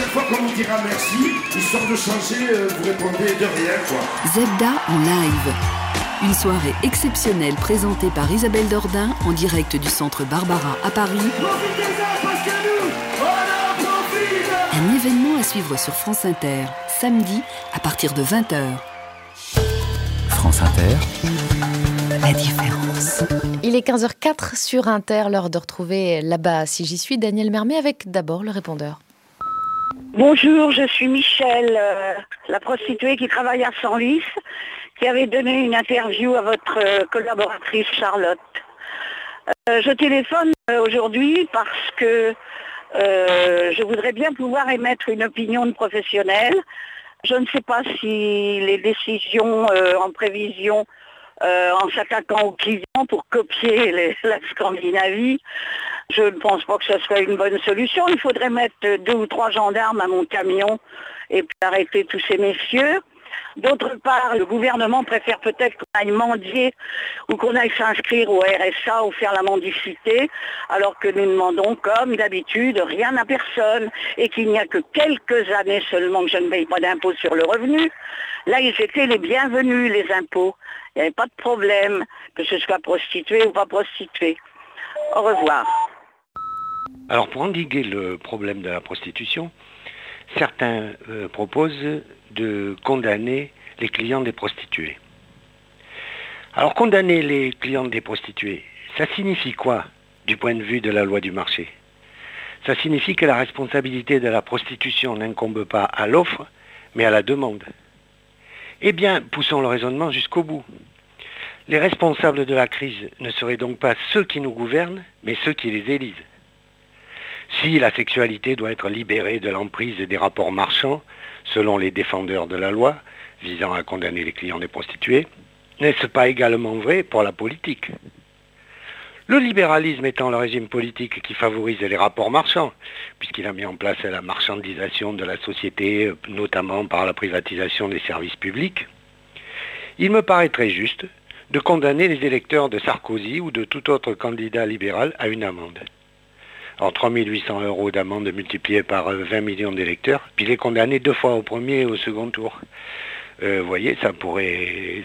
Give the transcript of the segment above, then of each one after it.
chaque fois qu'on vous dira merci, histoire de changer, vous répondez de rien, quoi. Zebda en live. Une soirée exceptionnelle présentée par Isabelle Dordain en direct du Centre Barbara à Paris. Un événement à suivre sur France Inter, samedi à partir de 20h. France Inter. La différence. Il est 15h04 sur Inter, l'heure de retrouver là-bas, si j'y suis, Daniel Mermet avec d'abord le répondeur. Bonjour, je suis Michel, la prostituée qui travaille à Senlis, qui avait donné une interview à votre collaboratrice Charlotte. Je téléphone aujourd'hui parce que je voudrais bien pouvoir émettre une opinion de professionnel. Je ne sais pas si les décisions en prévision en s'attaquant aux clients pour copier la Scandinavie, je ne pense pas que ce soit une bonne solution. Il faudrait mettre 2 ou 3 gendarmes à mon camion et puis arrêter tous ces messieurs. D'autre part, le gouvernement préfère peut-être qu'on aille mendier ou qu'on aille s'inscrire au RSA ou faire la mendicité, alors que nous demandons, comme d'habitude, rien à personne et qu'il n'y a que quelques années seulement que je ne paye pas d'impôt sur le revenu. Là, ils étaient les bienvenus, les impôts. Il n'y avait pas de problème, que ce soit prostitué ou pas prostitué. Au revoir. Alors, pour endiguer le problème de la prostitution, certains proposent de condamner les clients des prostituées. Alors, condamner les clients des prostituées, ça signifie quoi du point de vue de la loi du marché? Ça signifie que la responsabilité de la prostitution n'incombe pas à l'offre, mais à la demande. Eh bien, poussons le raisonnement jusqu'au bout. Les responsables de la crise ne seraient donc pas ceux qui nous gouvernent, mais ceux qui les élisent. Si la sexualité doit être libérée de l'emprise des rapports marchands, selon les défendeurs de la loi, visant à condamner les clients des prostituées, n'est-ce pas également vrai pour la politique? Le libéralisme étant le régime politique qui favorise les rapports marchands, puisqu'il a mis en place la marchandisation de la société, notamment par la privatisation des services publics, il me paraîtrait juste de condamner les électeurs de Sarkozy ou de tout autre candidat libéral à une amende. Alors 3 800 € d'amende multipliée par 20 millions d'électeurs, puis les condamner 2 fois au premier et au second tour. Vous voyez, ça pourrait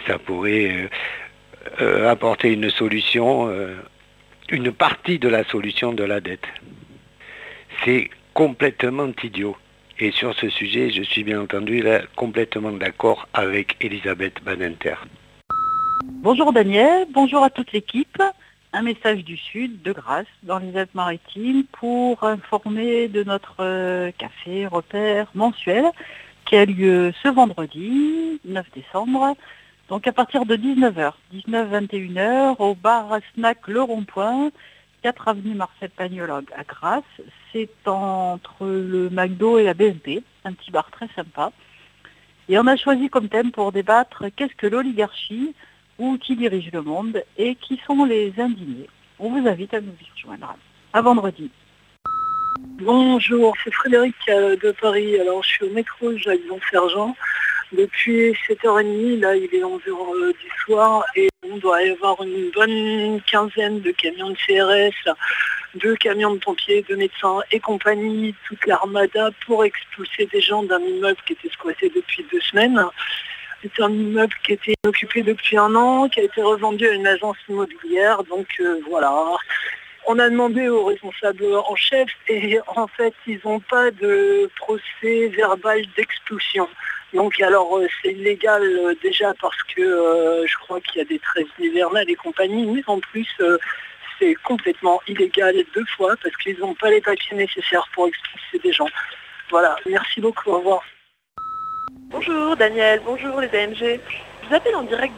apporter une solution, une partie de la solution de la dette. C'est complètement idiot. Et sur ce sujet, je suis bien entendu là, complètement d'accord avec Elisabeth Badinter. Bonjour Daniel, bonjour à toute l'équipe. Un message du Sud, de Grasse, dans les Alpes-Maritimes, pour informer de notre café repère mensuel qui a lieu ce vendredi, 9 décembre, donc à partir de 19h, 19-21h, au bar à snack Le Rond-Point, 4 avenue Marcel Pagnol à Grasse. C'est entre le McDo et la BNP, un petit bar très sympa. Et on a choisi comme thème pour débattre qu'est-ce que l'oligarchie, ou qui dirige le monde et qui sont les indignés. On vous invite à nous y rejoindre. À vendredi. Bonjour, c'est Frédéric de Paris. Alors je suis au métro Jacques-Sergent. Depuis 7h30, là il est 11h du soir et on doit y avoir une bonne quinzaine de camions de CRS, 2 camions de pompiers, 2 médecins et compagnie, toute l'armada pour expulser des gens d'un immeuble qui était squatté depuis 2 semaines. C'est un immeuble qui était occupé depuis 1 an, qui a été revendu à une agence immobilière. Donc voilà, on a demandé aux responsables en chef et en fait, ils n'ont pas de procès verbal d'expulsion. Donc alors, c'est illégal déjà parce que je crois qu'il y a des trêves hivernales et compagnie, mais en plus, c'est complètement illégal 2 fois parce qu'ils n'ont pas les papiers nécessaires pour expulser des gens. Voilà, merci beaucoup, au revoir. Bonjour Daniel, bonjour les AMG. Je vous appelle en direct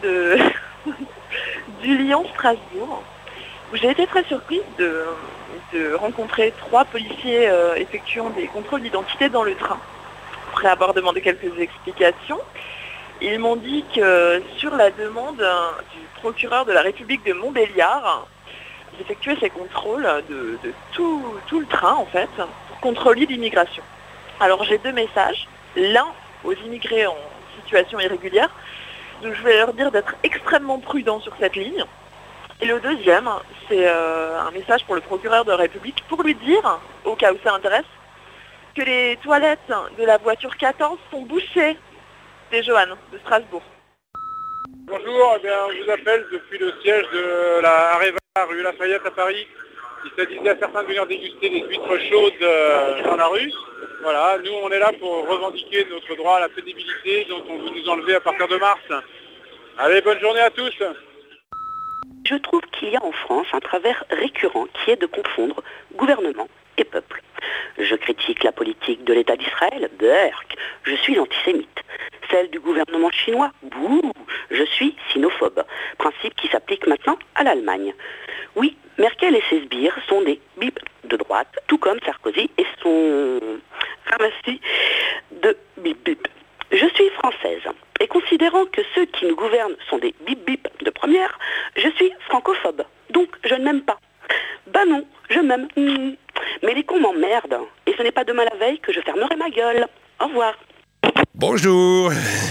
du Lyon-Strasbourg, où j'ai été très surprise de rencontrer 3 policiers effectuant des contrôles d'identité dans le train. Après avoir demandé quelques explications, ils m'ont dit que sur la demande du procureur de la République de Montbéliard, ils effectuaient ces contrôles de tout le train en fait, pour contrôler l'immigration. Alors j'ai 2 messages. L'un aux immigrés en situation irrégulière. Donc, je vais leur dire d'être extrêmement prudents sur cette ligne. Et le deuxième, c'est un message pour le procureur de la République pour lui dire, au cas où ça intéresse, que les toilettes de la voiture 14 sont bouchées. C'est Johan de Strasbourg. Bonjour, je vous appelle depuis le siège de la Areva rue Lafayette à Paris. Il s'agissait à certains de venir déguster des huîtres chaudes dans la rue. Voilà, nous on est là pour revendiquer notre droit à la pénibilité dont on veut nous enlever à partir de mars. Allez, bonne journée à tous. Je trouve qu'il y a en France un travers récurrent qui est de confondre gouvernement et peuple. Je critique la politique de l'État d'Israël, berk, je suis antisémite. Celle du gouvernement chinois, bouh, je suis sinophobe. Principe qui s'applique maintenant à l'Allemagne. Oui, Merkel et ses sbires sont des bip de droite, tout comme Sarkozy et son ramassis de bip bip. Je suis française, et considérant que ceux qui nous gouvernent sont des bip bip de première, je suis francophobe, donc je ne m'aime pas. Bah non, je m'aime. Mais les cons m'emmerdent, et ce n'est pas demain la veille que je fermerai ma gueule. Au revoir. Bonjour.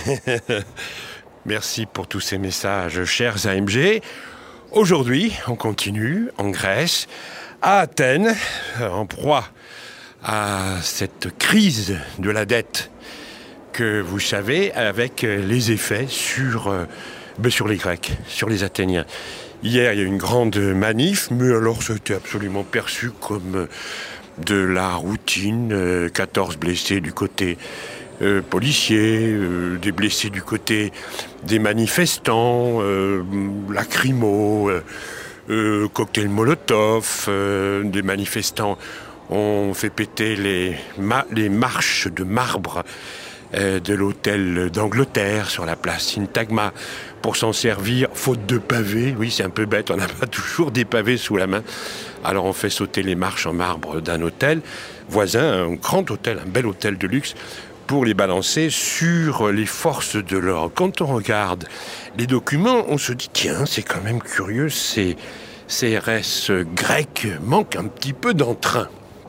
Merci pour tous ces messages, chers AMG. Aujourd'hui, on continue en Grèce, à Athènes, en proie à cette crise de la dette que vous savez, avec les effets sur les Grecs, sur les Athéniens. Hier, il y a eu une grande manif, mais alors c'était absolument perçu comme de la routine. 14 blessés du côté policier, des blessés du côté des manifestants, lacrymo, cocktail Molotov, des manifestants ont fait péter les marches de marbre de l'hôtel d'Angleterre sur la place Syntagma pour s'en servir, faute de pavés. Oui, c'est un peu bête, on n'a pas toujours des pavés sous la main. Alors on fait sauter les marches en marbre d'un hôtel voisin, un grand hôtel, un bel hôtel de luxe, pour les balancer sur les forces de l'ordre. Quand on regarde les documents, on se dit, tiens, c'est quand même curieux, ces CRS grecs manquent un petit peu d'entrain.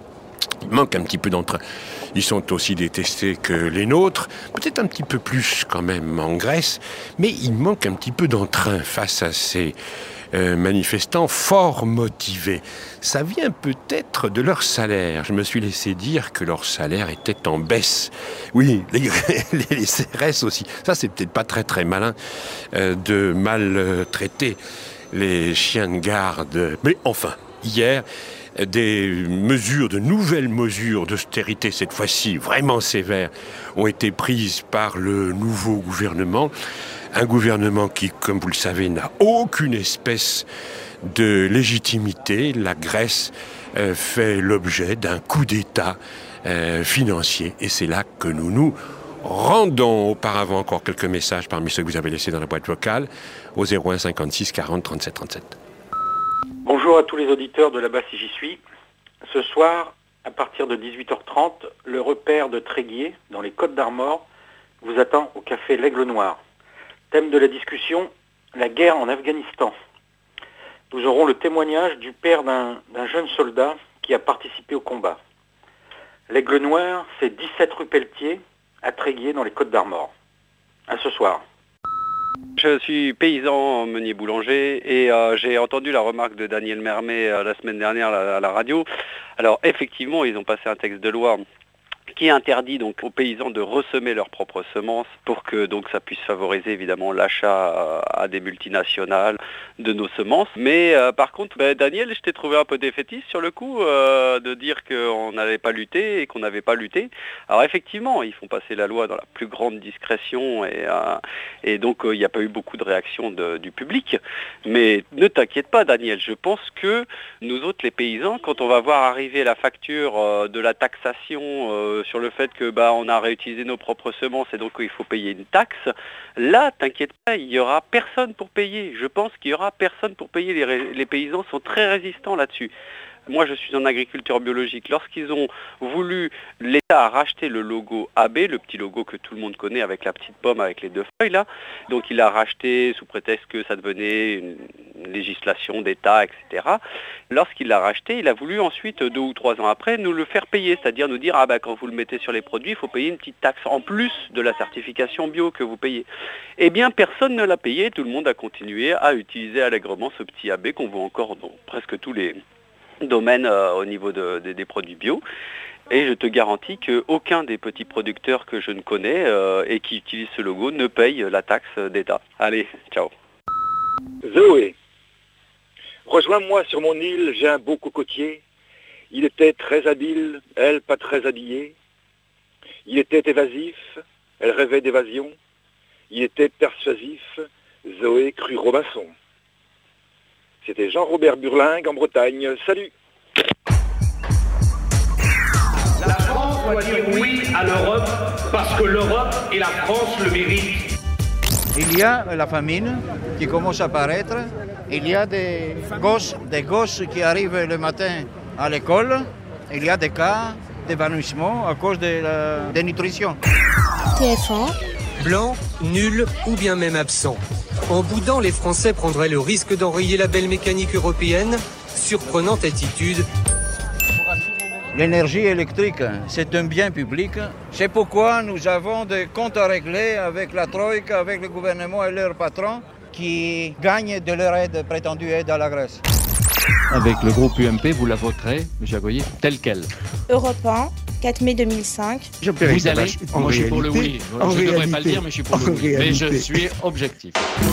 Ils sont aussi détestés que les nôtres, peut-être un petit peu plus quand même en Grèce, mais il manque un petit peu d'entrain face à ces manifestants fort motivés. Ça vient peut-être de leur salaire. Je me suis laissé dire que leur salaire était en baisse. Oui, les CRS aussi. Ça, c'est peut-être pas très très malin de maltraiter les chiens de garde. Mais enfin, hier, de nouvelles mesures d'austérité, cette fois-ci vraiment sévères, ont été prises par le nouveau gouvernement. Un gouvernement qui, comme vous le savez, n'a aucune espèce de légitimité. La Grèce fait l'objet d'un coup d'État financier. Et c'est là que nous nous rendons. Auparavant, encore quelques messages parmi ceux que vous avez laissés dans la boîte vocale au 01 56 40 37 37. Bonjour à tous les auditeurs de là-bas si j'y suis. Ce soir, à partir de 18h30, le repère de Tréguier, dans les Côtes d'Armor, vous attend au café L'Aigle Noir. Thème de la discussion, la guerre en Afghanistan. Nous aurons le témoignage du père d'un jeune soldat qui a participé au combat. L'Aigle Noir, c'est 17 rue Pelletier, à Tréguier, dans les Côtes d'Armor. À ce soir. Je suis paysan meunier boulanger et j'ai entendu la remarque de Daniel Mermet la semaine dernière à la radio. Alors effectivement, ils ont passé un texte de loi qui interdit donc aux paysans de ressemer leurs propres semences pour que donc ça puisse favoriser évidemment l'achat à des multinationales de nos semences. Mais par contre, Daniel, je t'ai trouvé un peu défaitiste sur le coup de dire qu'on n'allait pas lutter et qu'on n'avait pas lutté. Alors effectivement, ils font passer la loi dans la plus grande discrétion et donc il n'y a pas eu beaucoup de réactions du public. Mais ne t'inquiète pas, Daniel, je pense que nous autres les paysans, quand on va voir arriver la facture de la taxation sur le fait que on a réutilisé nos propres semences et donc il faut payer une taxe, là, t'inquiète pas, il n'y aura personne pour payer. Je pense qu'il n'y aura personne pour payer. Les paysans sont très résistants là-dessus. Moi, je suis en agriculture biologique. Lorsqu'ils ont voulu, l'État a racheté le logo AB, le petit logo que tout le monde connaît avec la petite pomme avec les deux feuilles là. Donc il a racheté sous prétexte que ça devenait une législation d'État, etc. Lorsqu'il l'a racheté, il a voulu ensuite, 2 ou 3 ans après, nous le faire payer. C'est-à-dire nous dire, quand vous le mettez sur les produits, il faut payer une petite taxe en plus de la certification bio que vous payez. Eh bien, personne ne l'a payé. Tout le monde a continué à utiliser allègrement ce petit AB qu'on voit encore dans presque tous les domaine au niveau des produits bio. Et je te garantis qu'aucun des petits producteurs que je ne connais et qui utilisent ce logo ne paye la taxe d'État. Allez, ciao. Zoé, rejoins-moi sur mon île, j'ai un beau cocotier. Il était très habile, elle pas très habillée. Il était évasif, elle rêvait d'évasion. Il était persuasif, Zoé crut Robinson. C'était Jean-Robert Burlingue en Bretagne. Salut! La France doit dire oui à l'Europe parce que l'Europe et la France le méritent. Il y a la famine qui commence à apparaître. Il y a des gosses qui arrivent le matin à l'école. Il y a des cas d'évanouissement à cause de la dénutrition. TF1. Blanc, nul ou bien même absent. En boudant, les Français prendraient le risque d'enrayer la belle mécanique européenne. Surprenante attitude. L'énergie électrique, c'est un bien public. C'est pourquoi nous avons des comptes à régler avec la Troïka, avec le gouvernement et leurs patrons qui gagnent de leur aide, prétendue aide à la Grèce. Avec le groupe UMP, vous la voterez, M. Agoyer, telle quelle. Europe 1, 4 mai 2005. Vous allez, moi je suis pour le oui. Je ne devrais pas le dire, mais je suis pour le oui. Mais je suis objectif.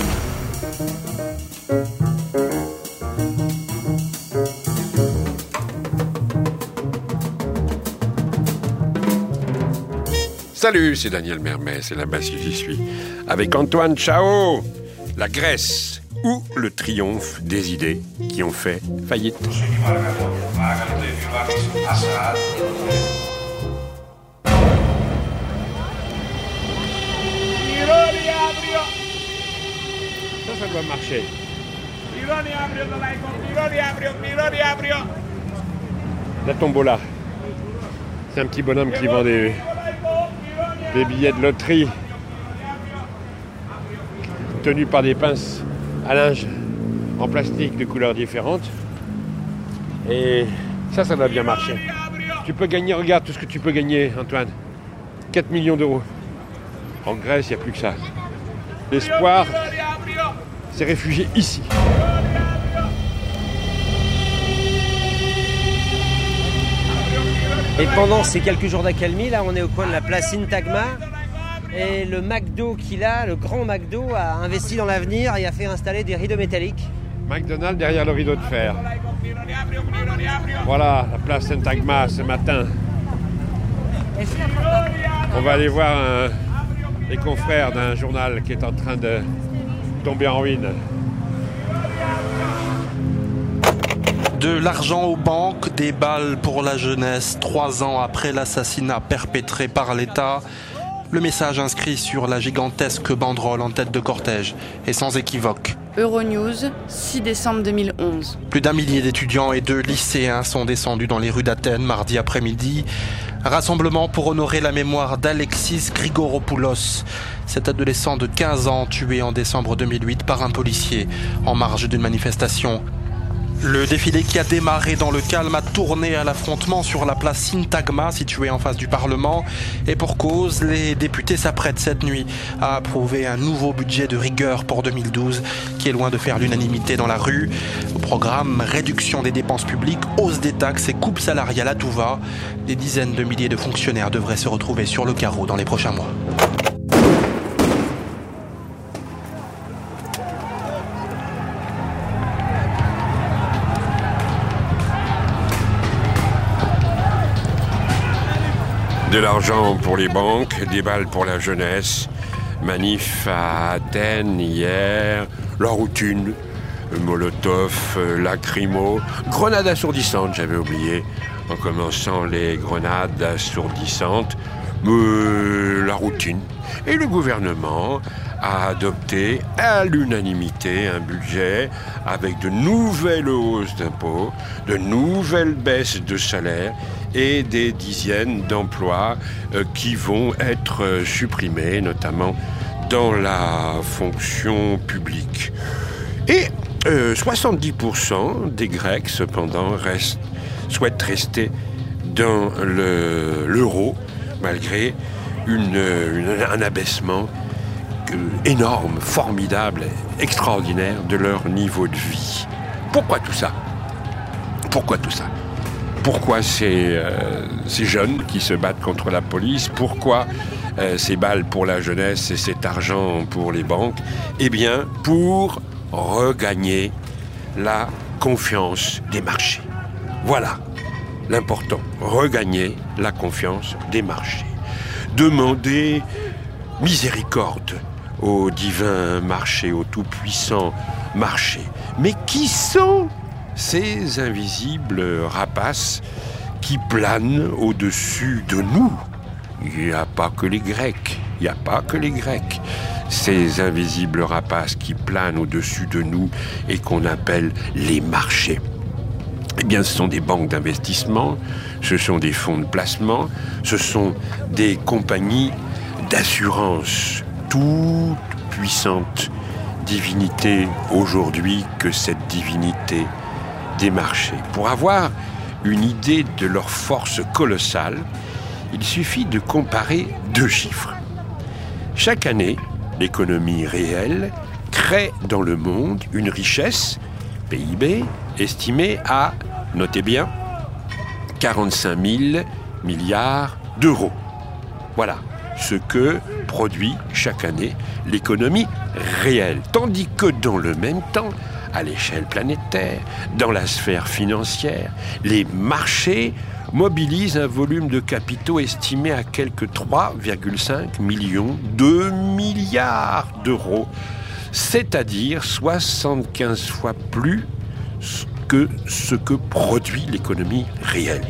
Salut, c'est Daniel Mermet, c'est là-bas si j'y suis. Avec Antoine Chao, la Grèce ou le triomphe des idées qui ont fait faillite. Ça doit marcher. La tombola. C'est un petit bonhomme qui vend des billets de loterie tenus par des pinces à linge en plastique de couleurs différentes. Et ça doit bien marcher. Tu peux gagner, regarde tout ce que tu peux gagner, Antoine. 4 millions d'euros. En Grèce, il n'y a plus que ça. L'espoir s'est réfugié ici. Et pendant ces quelques jours d'accalmie, là, on est au coin de la place Syntagma. Et le McDo qu'il a, le grand McDo, a investi dans l'avenir et a fait installer des rideaux métalliques. McDonald's derrière le rideau de fer. Voilà, la place Syntagma ce matin. On va aller voir les confrères d'un journal qui est en train de tomber en ruine. De l'argent aux banques, des balles pour la jeunesse, 3 ans après l'assassinat perpétré par l'État. Le message inscrit sur la gigantesque banderole en tête de cortège est sans équivoque. Euronews, 6 décembre 2011. Plus d'1 millier d'étudiants et de lycéens sont descendus dans les rues d'Athènes mardi après-midi. Rassemblement pour honorer la mémoire d'Alexis Grigoropoulos, cet adolescent de 15 ans tué en décembre 2008 par un policier en marge d'une manifestation. Le défilé qui a démarré dans le calme a tourné à l'affrontement sur la place Syntagma, située en face du Parlement. Et pour cause, les députés s'apprêtent cette nuit à approuver un nouveau budget de rigueur pour 2012, qui est loin de faire l'unanimité dans la rue. Au programme, réduction des dépenses publiques, hausse des taxes et coupe salariale à tout va. Des dizaines de milliers de fonctionnaires devraient se retrouver sur le carreau dans les prochains mois. De l'argent pour les banques, des balles pour la jeunesse. Manif à Athènes hier, la routine, molotov, lacrymo, grenades assourdissantes, j'avais oublié, en commençant les grenades assourdissantes, la routine. Et le gouvernement a adopté à l'unanimité un budget avec de nouvelles hausses d'impôts, de nouvelles baisses de salaire et des dizaines d'emplois qui vont être supprimés, notamment dans la fonction publique. Et 70% des Grecs, cependant, souhaitent rester dans l'euro, malgré un abaissement énorme, formidable, extraordinaire de leur niveau de vie. Pourquoi tout ça ? Pourquoi tout ça ? Pourquoi ces jeunes qui se battent contre la police? Pourquoi ces balles pour la jeunesse et cet argent pour les banques? Eh bien, pour regagner la confiance des marchés. Voilà l'important, regagner la confiance des marchés. Demander miséricorde au divin marché, au tout-puissant marché. Mais qui sont ces invisibles rapaces qui planent au-dessus de nous? Il n'y a pas que les Grecs, Ces invisibles rapaces qui planent au-dessus de nous et qu'on appelle les marchés. Eh bien, ce sont des banques d'investissement, ce sont des fonds de placement, ce sont des compagnies d'assurance, toute puissante divinité aujourd'hui que cette divinité des marchés. Pour avoir une idée de leur force colossale, il suffit de comparer 2 chiffres. Chaque année, l'économie réelle crée dans le monde une richesse, PIB, estimée à, notez bien, 45 000 milliards d'euros. Voilà ce que produit chaque année l'économie réelle. Tandis que dans le même temps, à l'échelle planétaire, dans la sphère financière, les marchés mobilisent un volume de capitaux estimé à quelque 3,5 millions de milliards d'euros, c'est-à-dire 75 fois plus que ce que produit l'économie réelle.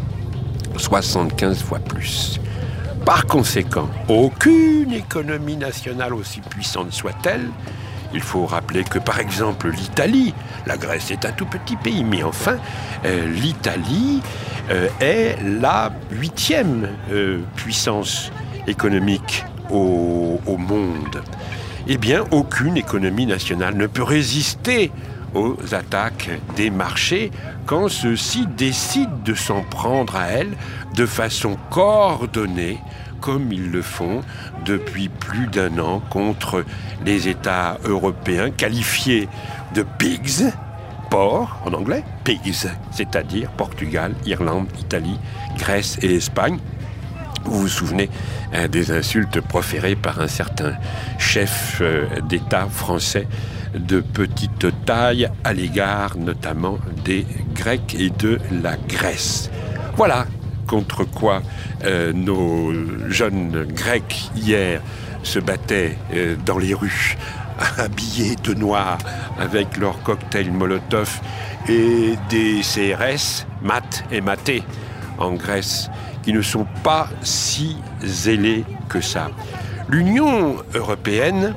75 fois plus. Par conséquent, aucune économie nationale, aussi puissante soit-elle, il faut rappeler que, par exemple, l'Italie, la Grèce est un tout petit pays, mais enfin, l'Italie est la 8e puissance économique au monde. Eh bien, aucune économie nationale ne peut résister aux attaques des marchés quand ceux-ci décident de s'en prendre à elle de façon coordonnée, comme ils le font depuis plus d'1 an contre les États européens qualifiés de pigs, porcs en anglais, pigs, c'est-à-dire Portugal, Irlande, Italie, Grèce et Espagne. Vous vous souvenez des insultes proférées par un certain chef d'État français de petite taille à l'égard notamment des Grecs et de la Grèce. Voilà contre quoi nos jeunes Grecs hier se battaient dans les rues, habillés de noir avec leurs cocktails Molotov et des CRS, mat et maté en Grèce, qui ne sont pas si zélés que ça. L'Union européenne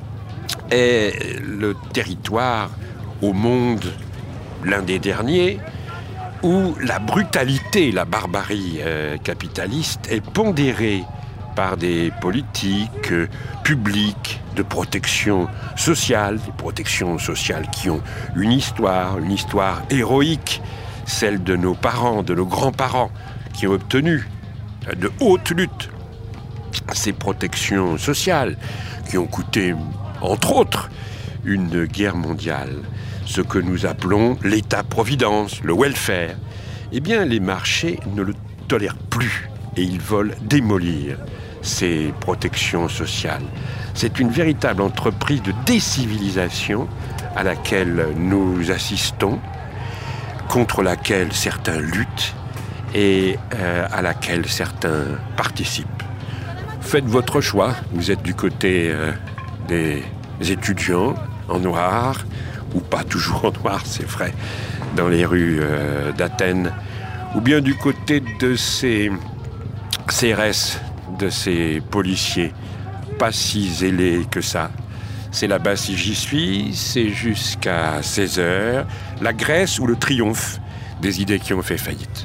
est le territoire au monde, l'un des derniers, où la brutalité, la barbarie capitaliste est pondérée par des politiques publiques de protection sociale, des protections sociales qui ont une histoire héroïque, celle de nos parents, de nos grands-parents, qui ont obtenu de hautes luttes ces protections sociales, qui ont coûté, entre autres, une guerre mondiale. Ce que nous appelons l'État-providence, le welfare, eh bien les marchés ne le tolèrent plus et ils veulent démolir ces protections sociales. C'est une véritable entreprise de décivilisation à laquelle nous assistons, contre laquelle certains luttent et à laquelle certains participent. Faites votre choix, vous êtes du côté des étudiants en noir, ou pas toujours en noir, c'est vrai, dans les rues d'Athènes, ou bien du côté de ces CRS, de ces policiers, pas si zélés que ça. C'est là-bas si j'y suis, c'est jusqu'à 16h, la Grèce ou le triomphe des idées qui ont fait faillite.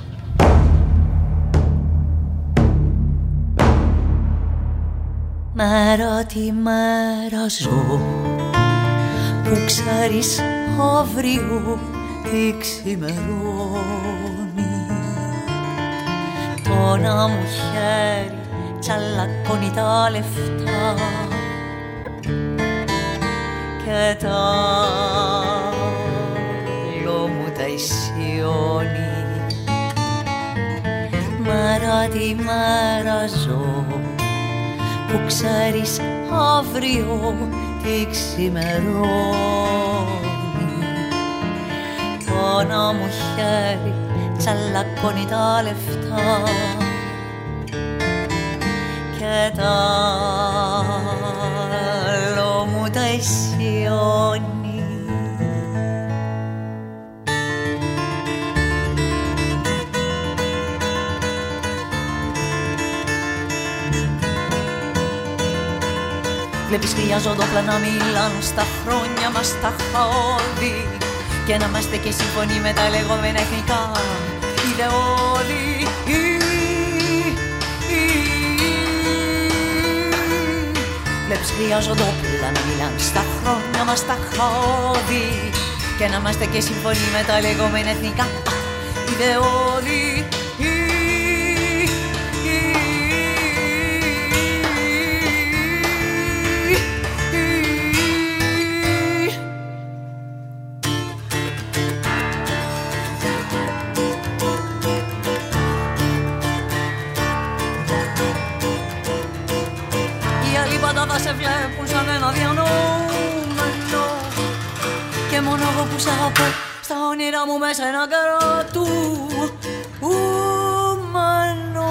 Μαράτι μαραζώ που ξέρεις αύριο τι ξημερώνει. Το να μου χέρι τσαλακώνει τα λεφτά και τα άλλο μου τα ισιώνει. τη μέρα ζω, που ξέρεις αύριο τι ξημερώνει. Το ένα μου χέρι τσαλακώνει τα λεφτά και τ' άλλο μου τα ισιώνει. Βλέπεις χρειάζονται όπλα να μιλάνε στα χρόνια μας τα χαόδη και να είμαστε και σύμφωνοι με τα λεγόμενα εθνικά ιδεώδη. Βλέπεις χρειάζονται όπλα να μιλάνε στα χρόνια μας τα χαόδη και να είμαστε και σύμφωνοι με τα λεγόμενα εθνικά ιδεώδη. Θα σε βλέπουν σαν ένα διανοούμενο και μόνο εγώ που σ' αγαπώ στα όνειρα μου μέσα ένα καρατούμενο.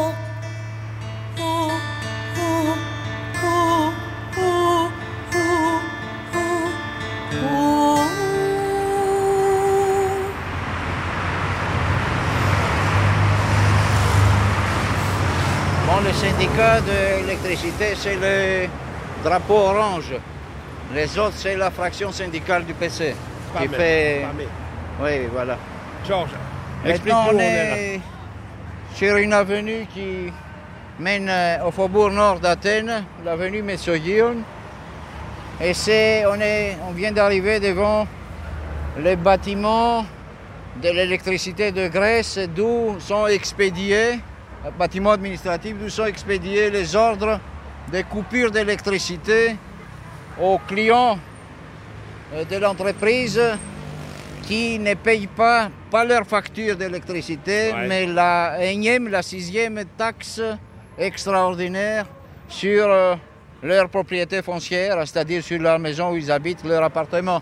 Bon, le syndicat de l'électricité, c'est le drapeau orange. Les autres, c'est la fraction syndicale du PC. Qui fait... Oui, voilà. Georges, maintenant, on est sur une avenue qui mène au faubourg nord d'Athènes, l'avenue Messogion. Et on vient d'arriver devant les bâtiments de l'électricité de Grèce, d'où sont expédiés, bâtiments administratifs, d'où sont expédiés les ordres de coupure d'électricité aux clients de l'entreprise qui ne payent pas leur facture d'électricité, mais la énième, la 6e taxe extraordinaire sur leur propriété foncière, c'est-à-dire sur leur maison où ils habitent, leur appartement.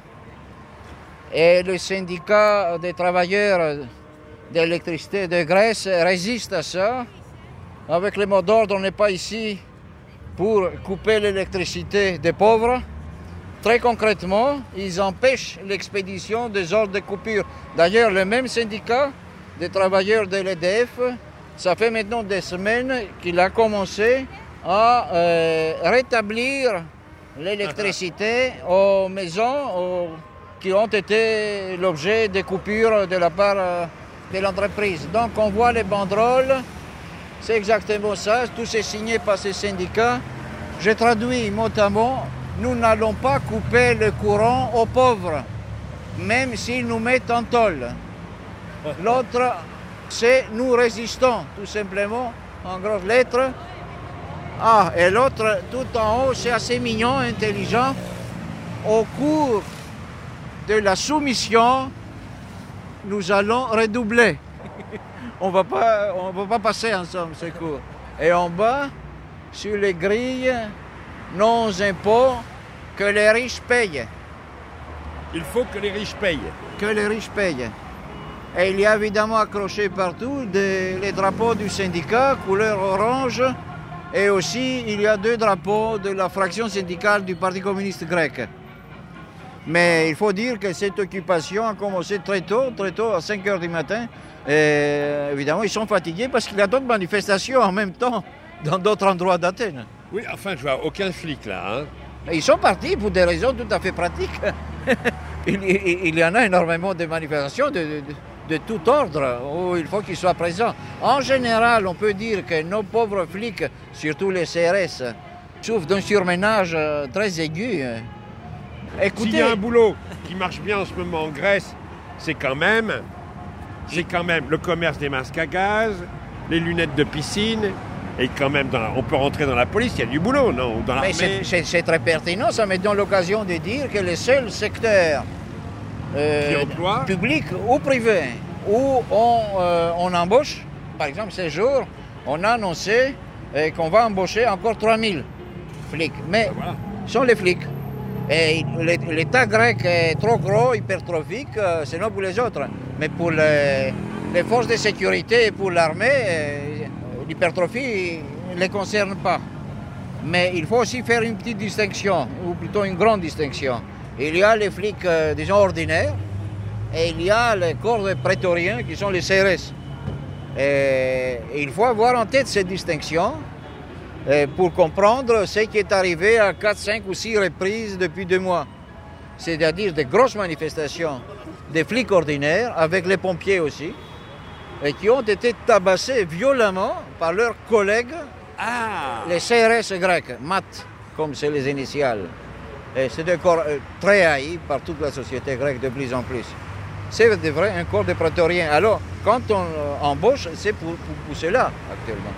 Et le syndicat des travailleurs d'électricité de Grèce résiste à ça. Avec le mot d'ordre, on n'est pas ici pour couper l'électricité des pauvres. Très concrètement, ils empêchent l'expédition des ordres de coupure. D'ailleurs, le même syndicat des travailleurs de l'EDF, ça fait maintenant des semaines qu'il a commencé à rétablir l'électricité aux maisons qui ont été l'objet de coupures de la part de l'entreprise. Donc on voit les banderoles, c'est exactement ça, tout c'est signé par ces syndicats. Je traduis mot à mot, nous n'allons pas couper le courant aux pauvres, même s'ils nous mettent en tôle. L'autre, c'est nous résistons, tout simplement, en grosses lettres. Ah, et l'autre, tout en haut, c'est assez mignon, intelligent. Au cours de la soumission, nous allons redoubler. On va pas passer ensemble ce cours. Et en bas, sur les grilles, nos impôts que les riches payent. Il faut que les riches payent. Que les riches payent. Et il y a évidemment accroché partout les drapeaux du syndicat, couleur orange, et aussi il y a 2 drapeaux de la fraction syndicale du Parti communiste grec. Mais il faut dire que cette occupation a commencé très tôt, à 5 h du matin. Et évidemment, ils sont fatigués parce qu'il y a d'autres manifestations en même temps dans d'autres endroits d'Athènes. Oui, enfin, je vois aucun flic là. Hein. Ils sont partis pour des raisons tout à fait pratiques. Il y en a énormément de manifestations de tout ordre où il faut qu'ils soient présents. En général, on peut dire que nos pauvres flics, surtout les CRS, souffrent d'un surménage très aigu. Écoutez, s'il y a un boulot qui marche bien en ce moment en Grèce, c'est quand même le commerce des masques à gaz, les lunettes de piscine, et quand même, on peut rentrer dans la police, il y a du boulot, non? Dans l'armée. C'est très pertinent, ça me donne l'occasion de dire que les seuls secteurs publics ou privés où on embauche, par exemple ces jours, on a annoncé qu'on va embaucher encore 3000 flics. Mais ce sont les flics. Et l'État grec est trop gros, hypertrophique, sinon pour les autres. Mais pour les forces de sécurité et pour l'armée, l'hypertrophie ne les concerne pas. Mais il faut aussi faire une petite distinction, ou plutôt une grande distinction. Il y a les flics, disons, ordinaires, et il y a les corps de prétoriens qui sont les CRS. Et il faut avoir en tête cette distinction pour comprendre ce qui est arrivé à 4, 5 ou 6 reprises depuis 2 mois. C'est-à-dire des grosses manifestations des flics ordinaires, avec les pompiers aussi, et qui ont été tabassés violemment par leurs collègues, les CRS grecs, MAT, comme c'est les initiales. Et c'est des corps très haïs par toute la société grecque de plus en plus. C'est un corps de prétoriens. Alors, quand on embauche, c'est pour cela actuellement.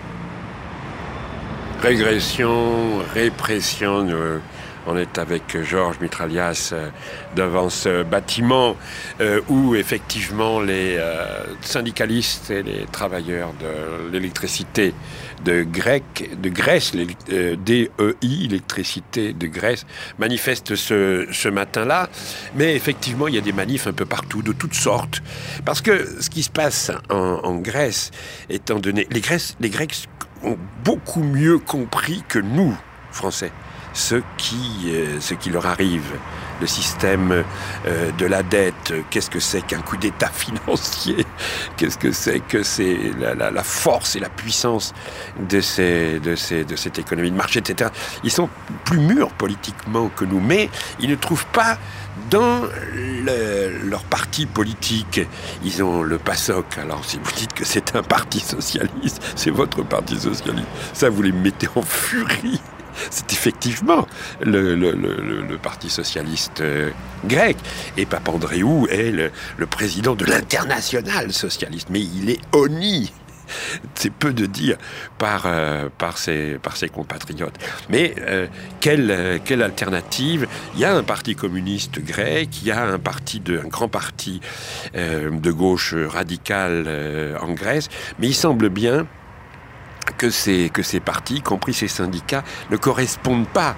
Régression, répression, on est avec Georges Mitralias devant ce bâtiment où effectivement les syndicalistes et les travailleurs de l'électricité de Grèce, DEI, l'électricité de Grèce, manifestent ce matin-là. Mais effectivement, il y a des manifs un peu partout, de toutes sortes. Parce que ce qui se passe en Grèce, étant donné... Les Grecs ont beaucoup mieux compris que nous, Français, ce qui leur arrive. Le système de la dette, qu'est-ce que c'est qu'un coup d'État financier, qu'est-ce que c'est la force et la puissance de cette économie de marché, etc. Ils sont plus mûrs politiquement que nous, mais ils ne trouvent pas dans leur parti politique. Ils ont le PASOK. Alors si vous dites que c'est un parti socialiste, c'est votre parti socialiste, ça vous les mettez en furie. C'est effectivement le Parti socialiste grec. Et Papandréou est le président de l'Internationale socialiste. Mais il est honni, c'est peu de dire, par ses compatriotes. Mais quelle alternative? Il y a un parti communiste grec, il y a un grand parti de gauche radicale en Grèce, mais il semble bien que ces partis, y compris ces syndicats, ne correspondent pas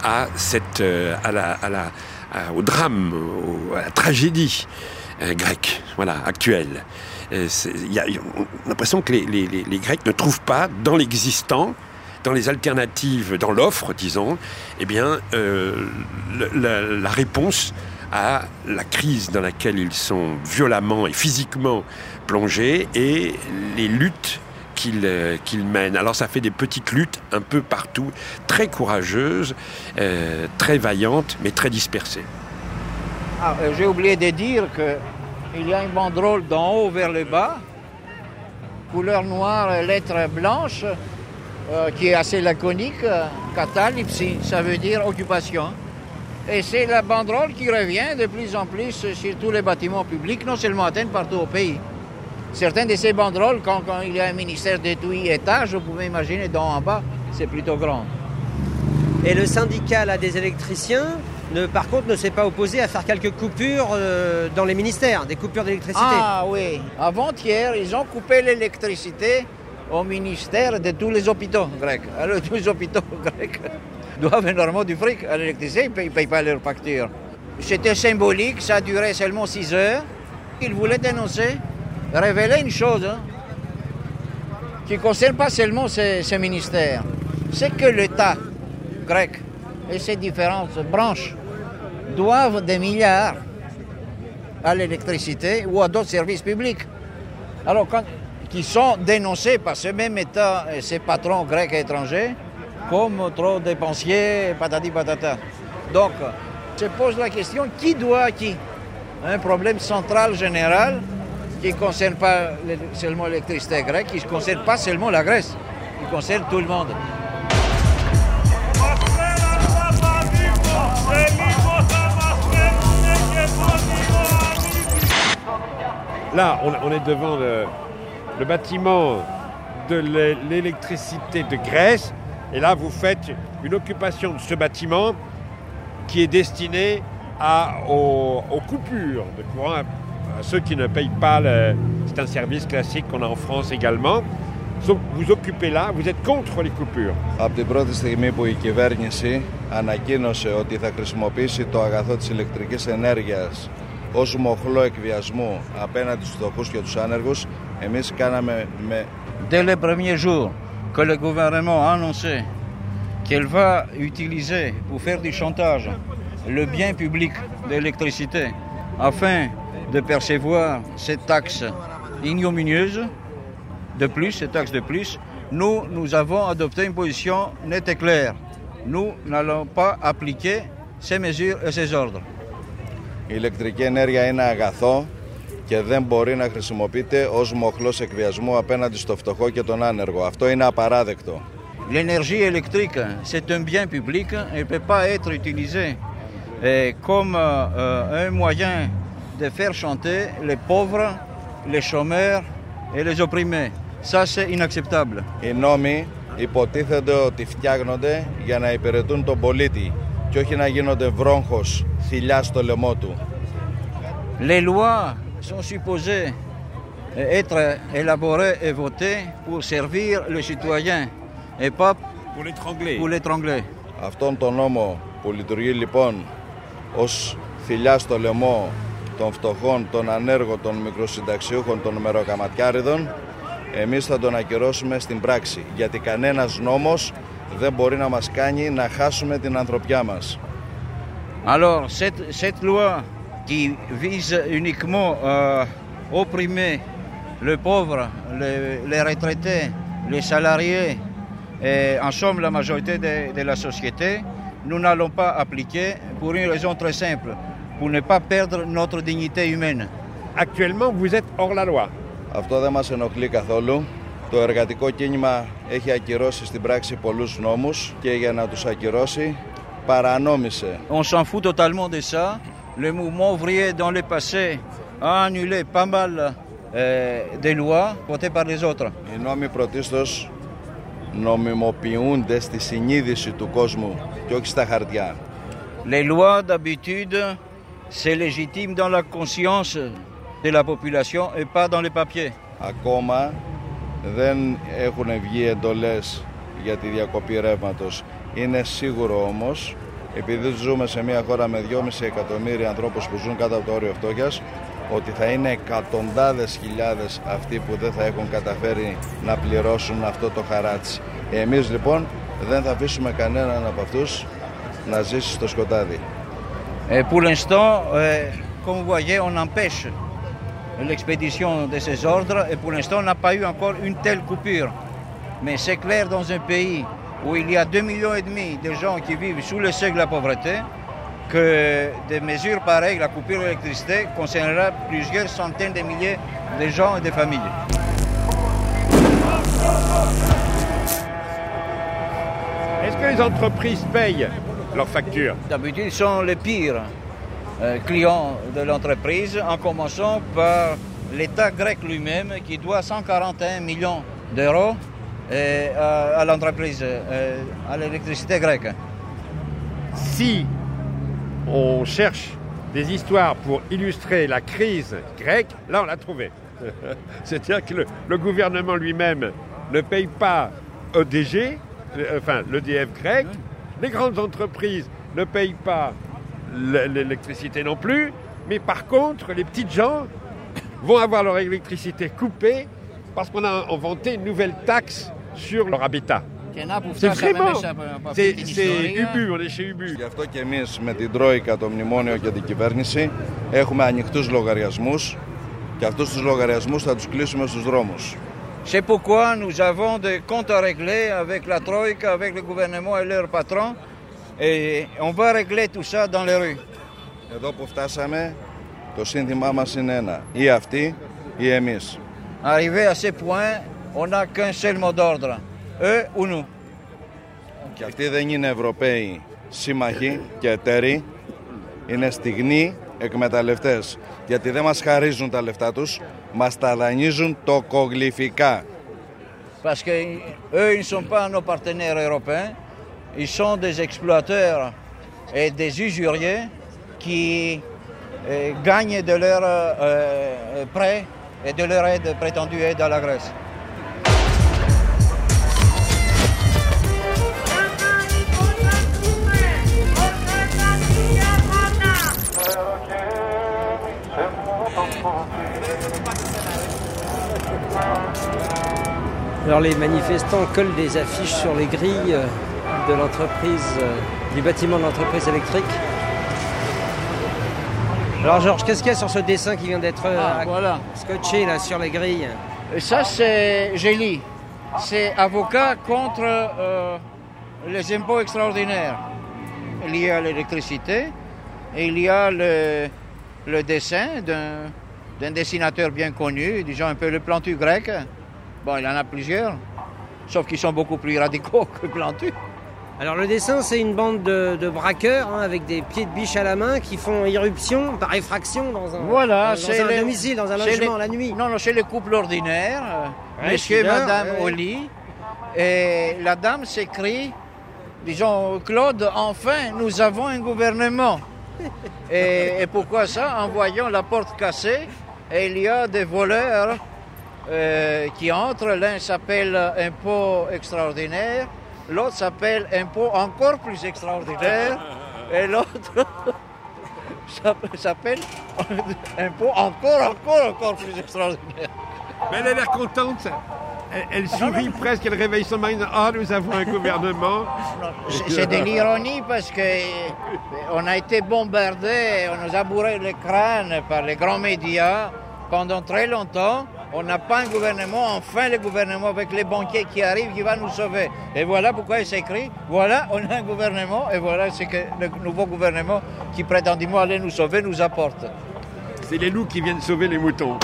au drame, à la tragédie grecque, actuelle. On a l'impression que les Grecs ne trouvent pas dans l'existant, dans les alternatives, dans l'offre, disons, la réponse à la crise dans laquelle ils sont violemment et physiquement plongés et les luttes qu'ils mènent. Alors ça fait des petites luttes un peu partout, très courageuses, très vaillantes, mais très dispersées. J'ai oublié de dire qu'il y a une banderole d'en haut vers le bas, couleur noire, lettres blanches, qui est assez laconique, catalepsie, ça veut dire occupation. Et c'est la banderole qui revient de plus en plus sur tous les bâtiments publics, non seulement à Athènes, partout au pays. Certaines de ces banderoles, quand il y a un ministère de 8 étages, vous pouvez imaginer d'en en bas, c'est plutôt grand. Et le syndicat des électriciens, par contre, ne s'est pas opposé à faire quelques coupures dans les ministères, des coupures d'électricité. Ah oui, avant-hier, ils ont coupé l'électricité au ministère de tous les hôpitaux grecs. Alors tous les hôpitaux grecs doivent énormément du fric à l'électricité, ils ne payent pas leurs factures. C'était symbolique, ça a duré seulement 6 heures. Ils voulaient dénoncer, révéler une chose qui ne concerne pas seulement ces ministères. C'est que l'État grec et ses différentes branches doivent des milliards à l'électricité ou à d'autres services publics. Alors, qui sont dénoncés par ce même État et ses patrons grecs et étrangers comme trop dépensiers, patati patata. Donc, se pose la question, qui doit à qui? Un problème central général qui ne concerne pas seulement l'électricité grecque, qui ne concerne pas seulement la Grèce, qui concerne tout le monde. Là, on est devant le bâtiment de l'électricité de Grèce. Et là, vous faites une occupation de ce bâtiment qui est destiné aux coupures de courant, à ceux qui ne payent pas. C'est un service classique qu'on a en France également. vous occupez là, vous êtes contre les coupures. Από την πρώτη στιγμή που η κυβέρνηση ανακοίνωσε ότι θα χρησιμοποιήσει το αγαθό της ηλεκτρικής ενέργειας ως μοχλό εκβιασμού απέναντι στους φτωχούς και τους άνεργους, εμείς κάναμε με... Dès le premier jour que le gouvernement a annoncé qu'il va utiliser pour faire du chantage le bien public de l'électricité afin de percevoir cette taxe ignominieuse, cette taxe de plus, nous avons adopté une position nette et claire. Nous n'allons pas appliquer ces mesures et ces ordres. Η ηλεκτρική ενέργεια είναι αγαθό και δεν μπορεί να χρησιμοποιείται ως μοχλός εκβιασμού απέναντι στο φτωχό και τον άνεργο. Αυτό είναι απαράδεκτο. L'énergie électrique, c'est un bien public. Elle ne peut pas être utilisée comme un moyen de faire chanter les pauvres, les chômeurs et les opprimés. Ça, c'est inacceptable. Οι νόμοι υποτίθεται ότι φτιάχνονται για να υπηρετούν τον πολίτη και όχι να γίνονται βρόγχος, θηλιά στο λαιμό του. Les lois sont supposées être élaborées et votées pour servir le citoyen et pas pour l'étrangler. Αυτόν τον νόμο που λειτουργεί λοιπόν ως θηλιά στο λαιμό των φτωχών, των ανέργων, των μικροσυνταξιούχων, των μεροκαματιάριδων, εμείς θα τον ακυρώσουμε στην πράξη, γιατί κανένας νόμος δεν μπορεί να μας κάνει να χάσουμε την ανθρωπιά μας. Alors, cette loi qui vise uniquement à opprimer le pauvre, les retraités, les salariés, et en somme la majorité de la société, nous n'allons pas appliquer pour une raison très simple, pour ne pas perdre notre dignité humaine. Actuellement, vous êtes hors la loi. Αυτό δεν μας ενοχλεί καθόλου. Το εργατικό κίνημα έχει ακυρώσει στην πράξη πολλούς νόμους και για να τους ακυρώσει παρανόμησε. On s'en fout totalement de ça. Le mouvement ouvrier dans le passé a annulé pas mal des lois votées par les autres. Οι νόμοι πρωτίστως νομιμοποιούνται στη συνείδηση του κόσμου και όχι στα χαρτιά. Les lois d'habitude, c'est légitime dans la conscience de la population et pas dans les papiers. Ακόμα δεν έχουν βγει εντολές για τη διακοπή ρεύματος. Είναι σίγουρο όμως, επειδή ζούμε σε μια χώρα με 2,5 εκατομμύρια ανθρώπους που ζουν κάτω από το όριο φτώχειας, ότι θα είναι εκατοντάδες χιλιάδες αυτοί που δεν θα έχουν καταφέρει να πληρώσουν αυτό το χαράτσι. Εμείς λοιπόν δεν θα αφήσουμε κανέναν από αυτούς να ζήσει στο σκοτάδι. Pour l'instant, comme vous voyez, on empêche l'expédition de ces ordres et pour l'instant, on n'a pas eu encore une telle coupure. Mais c'est clair dans un pays où il y a 2,5 millions de gens qui vivent sous le seuil de la pauvreté que des mesures pareilles, la coupure d'électricité, concernera plusieurs centaines de milliers de gens et de familles. Est-ce que les entreprises payent leurs factures? D'habitude, ils sont les pires clients de l'entreprise, en commençant par l'État grec lui-même qui doit 141 millions d'euros à l'entreprise, à l'électricité grecque. Si on cherche des histoires pour illustrer la crise grecque, là on l'a trouvé. C'est-à-dire que le gouvernement lui-même ne paye pas EDG, enfin l'EDF grec, les grandes entreprises ne payent pas l'électricité non plus, mais par contre les petites gens vont avoir leur électricité coupée parce qu'on a inventé une nouvelle taxe sur leur habitat. C'est vraiment, c'est Ubu, on est chez Ubu. Γι' αυτό και εμείς με την Τρόικα, το μνημόνιο και την κυβέρνηση έχουμε ανοιχτούς λογαριασμούς και αυτούς τους λογαριασμούς θα τους κλείσουμε στους δρόμους. C'est pourquoi nous avons des comptes à régler avec la Troïka, avec le gouvernement et leurs patrons et on va régler tout ça dans les rues. Εδώ που φτάσαμε, το σύνθημά μας είναι ένα, ή αυτοί ή εμείς. Arrivé à ce point, on n'a qu'un seul mot d'ordre, eux ou nous. Και αυτοί δεν είναι Ευρωπαίοι σύμμαχοι και εταίροι, είναι στιγνοί εκμεταλλευτές. Γιατί δεν μας χαρίζουν τα λεφτά τους, μας τα δανείζουν τοκογλυφικά. Parce que eux, ils ne sont pas nos partenaires européens, ils sont des exploiteurs et des usuriers qui gagnent de leurs prêts et de leur aide, prétendue aide à la Grèce. Alors les manifestants collent des affiches sur les grilles de l'entreprise, du bâtiment de l'entreprise électrique. Alors Georges, qu'est-ce qu'il y a sur ce dessin qui vient d'être scotché là sur les grilles? Ça c'est Gély. C'est avocat contre les impôts extraordinaires. Il y a l'électricité et il y a le dessin d'un dessinateur bien connu, disons un peu le Plantu grec. Bon, il en a plusieurs, sauf qu'ils sont beaucoup plus radicaux que Plantu. Alors le dessin, c'est une bande de braqueurs avec des pieds de biche à la main qui font irruption par effraction dans un domicile, dans un logement la nuit. Non, c'est le couple ordinaire, monsieur et madame au lit. Et la dame s'écrie, disons, Claude, enfin, nous avons un gouvernement. Et pourquoi ça? En voyant la porte cassée, et il y a des voleurs qui entrent. L'un s'appelle impôt extraordinaire, l'autre s'appelle impôt encore plus extraordinaire, et l'autre s'appelle impôt encore plus extraordinaire. Mais elle a l'air contente. Elle sourit presque, elle réveille son mari. Ah, nous avons un gouvernement. C'est de l'ironie parce qu'on a été bombardés, on nous a bourré le crâne par les grands médias pendant très longtemps. On n'a pas un gouvernement, enfin le gouvernement avec les banquiers qui arrivent, qui va nous sauver. Et voilà pourquoi il s'écrit, voilà, on a un gouvernement, et voilà ce que le nouveau gouvernement qui prétendument allait nous sauver nous apporte. C'est les loups qui viennent sauver les moutons.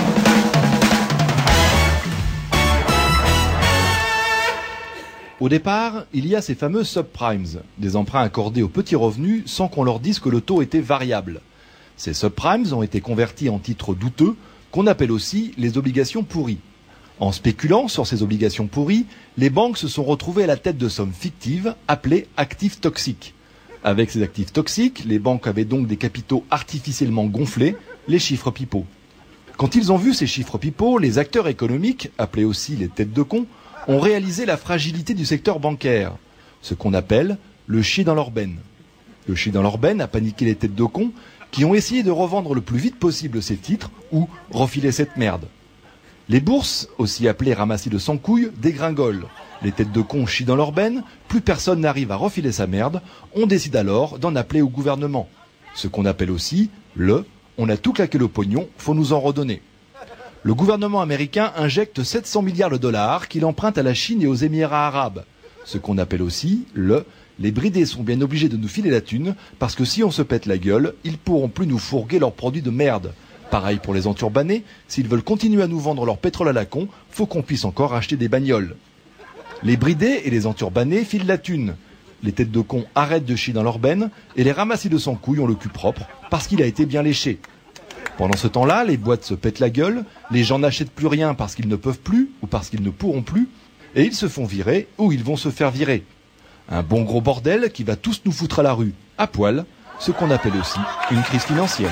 Au départ, il y a ces fameux subprimes, des emprunts accordés aux petits revenus sans qu'on leur dise que le taux était variable. Ces subprimes ont été convertis en titres douteux, qu'on appelle aussi les obligations pourries. En spéculant sur ces obligations pourries, les banques se sont retrouvées à la tête de sommes fictives appelées actifs toxiques. Avec ces actifs toxiques, les banques avaient donc des capitaux artificiellement gonflés, les chiffres pipeaux. Quand ils ont vu ces chiffres pipeaux, les acteurs économiques, appelés aussi les têtes de con, ont réalisé la fragilité du secteur bancaire, ce qu'on appelle le chier dans leur benne. Le chier dans leur benne a paniqué les têtes de cons qui ont essayé de revendre le plus vite possible ces titres ou refiler cette merde. Les bourses, aussi appelées ramassis de sans couilles, dégringolent. Les têtes de cons chient dans leur benne, plus personne n'arrive à refiler sa merde, on décide alors d'en appeler au gouvernement. Ce qu'on appelle aussi le « on a tout claqué le pognon, faut nous en redonner ». Le gouvernement américain injecte 700 milliards de dollars qu'il emprunte à la Chine et aux Émirats arabes. Ce qu'on appelle aussi le « les bridés sont bien obligés de nous filer la thune parce que si on se pète la gueule, ils pourront plus nous fourguer leurs produits de merde ». Pareil pour les enturbanés, s'ils veulent continuer à nous vendre leur pétrole à la con, faut qu'on puisse encore acheter des bagnoles. Les bridés et les enturbanés filent la thune. Les têtes de cons arrêtent de chier dans leur benne et les ramassis de sans couilles ont le cul propre parce qu'il a été bien léché. Pendant ce temps-là, les boîtes se pètent la gueule, les gens n'achètent plus rien parce qu'ils ne peuvent plus ou parce qu'ils ne pourront plus, et ils se font virer ou ils vont se faire virer. Un bon gros bordel qui va tous nous foutre à la rue, à poil, ce qu'on appelle aussi une crise financière.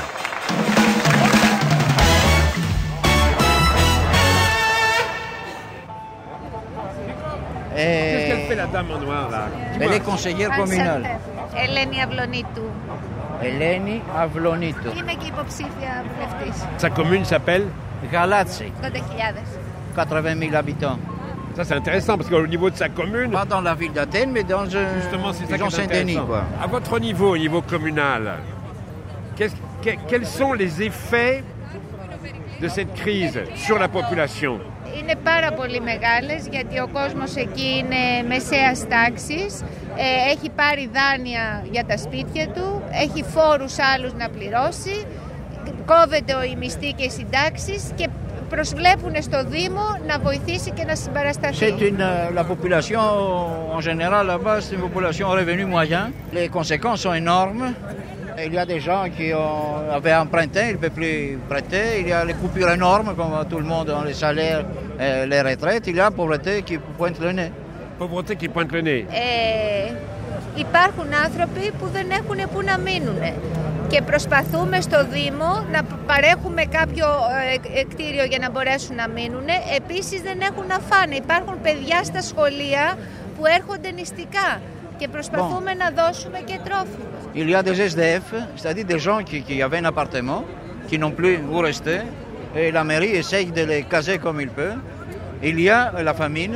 Qu'est-ce qu'elle fait la dame en noir là? Elle est conseillère communale. Ελένη Αυλονίτου. Ελένη Αυλονίτου. Είναι και υποψήφια βουλευτής. Sa commune s'appelle Γαλάτσι. 80.000. 80 000 habitants. Ça c'est intéressant parce qu'au niveau de sa commune... Pas dans la ville d'Athènes, mais dans Saint-Denis. À votre niveau, au niveau communal, quels sont les effets de cette crise sur la population? Είναι πάρα πολύ μεγάλες γιατί ο κόσμος εκεί είναι μεσαίας τάξης, έχει πάρει δάνεια για τα σπίτια του, έχει φόρους άλλους να πληρώσει, κόβεται οι μισθοί και οι συντάξεις και προσβλέπουν στο Δήμο να βοηθήσει και να συμπαρασταθεί. La population en général là-bas, c'est une population au revenu moyen. Les conséquences sont énormes. Il y a des gens qui avaient emprunté, ils ne peuvent plus prêter. Il y a les coupures énormes, comme tout le monde, dans les salaires, les retraites. Il y a la pauvreté qui pointe le nez. Pauvreté qui pointe le nez. Υπάρχουν άνθρωποι που δεν έχουν που να μείνουν και προσπαθούμε στο Δήμο να παρέχουμε κάποιο κτίριο για να μπορέσουν να μείνουν. Επίσης δεν έχουν να φάνε. Υπάρχουν παιδιά στα σχολεία που έρχονται νηστικά και προσπαθούμε να δώσουμε και τρόφιμα. Il y a des SDF, c'est-à-dire des gens qui avaient un appartement, qui n'ont plus où rester, et la mairie essaye de les caser comme il peut. Il y a la famine,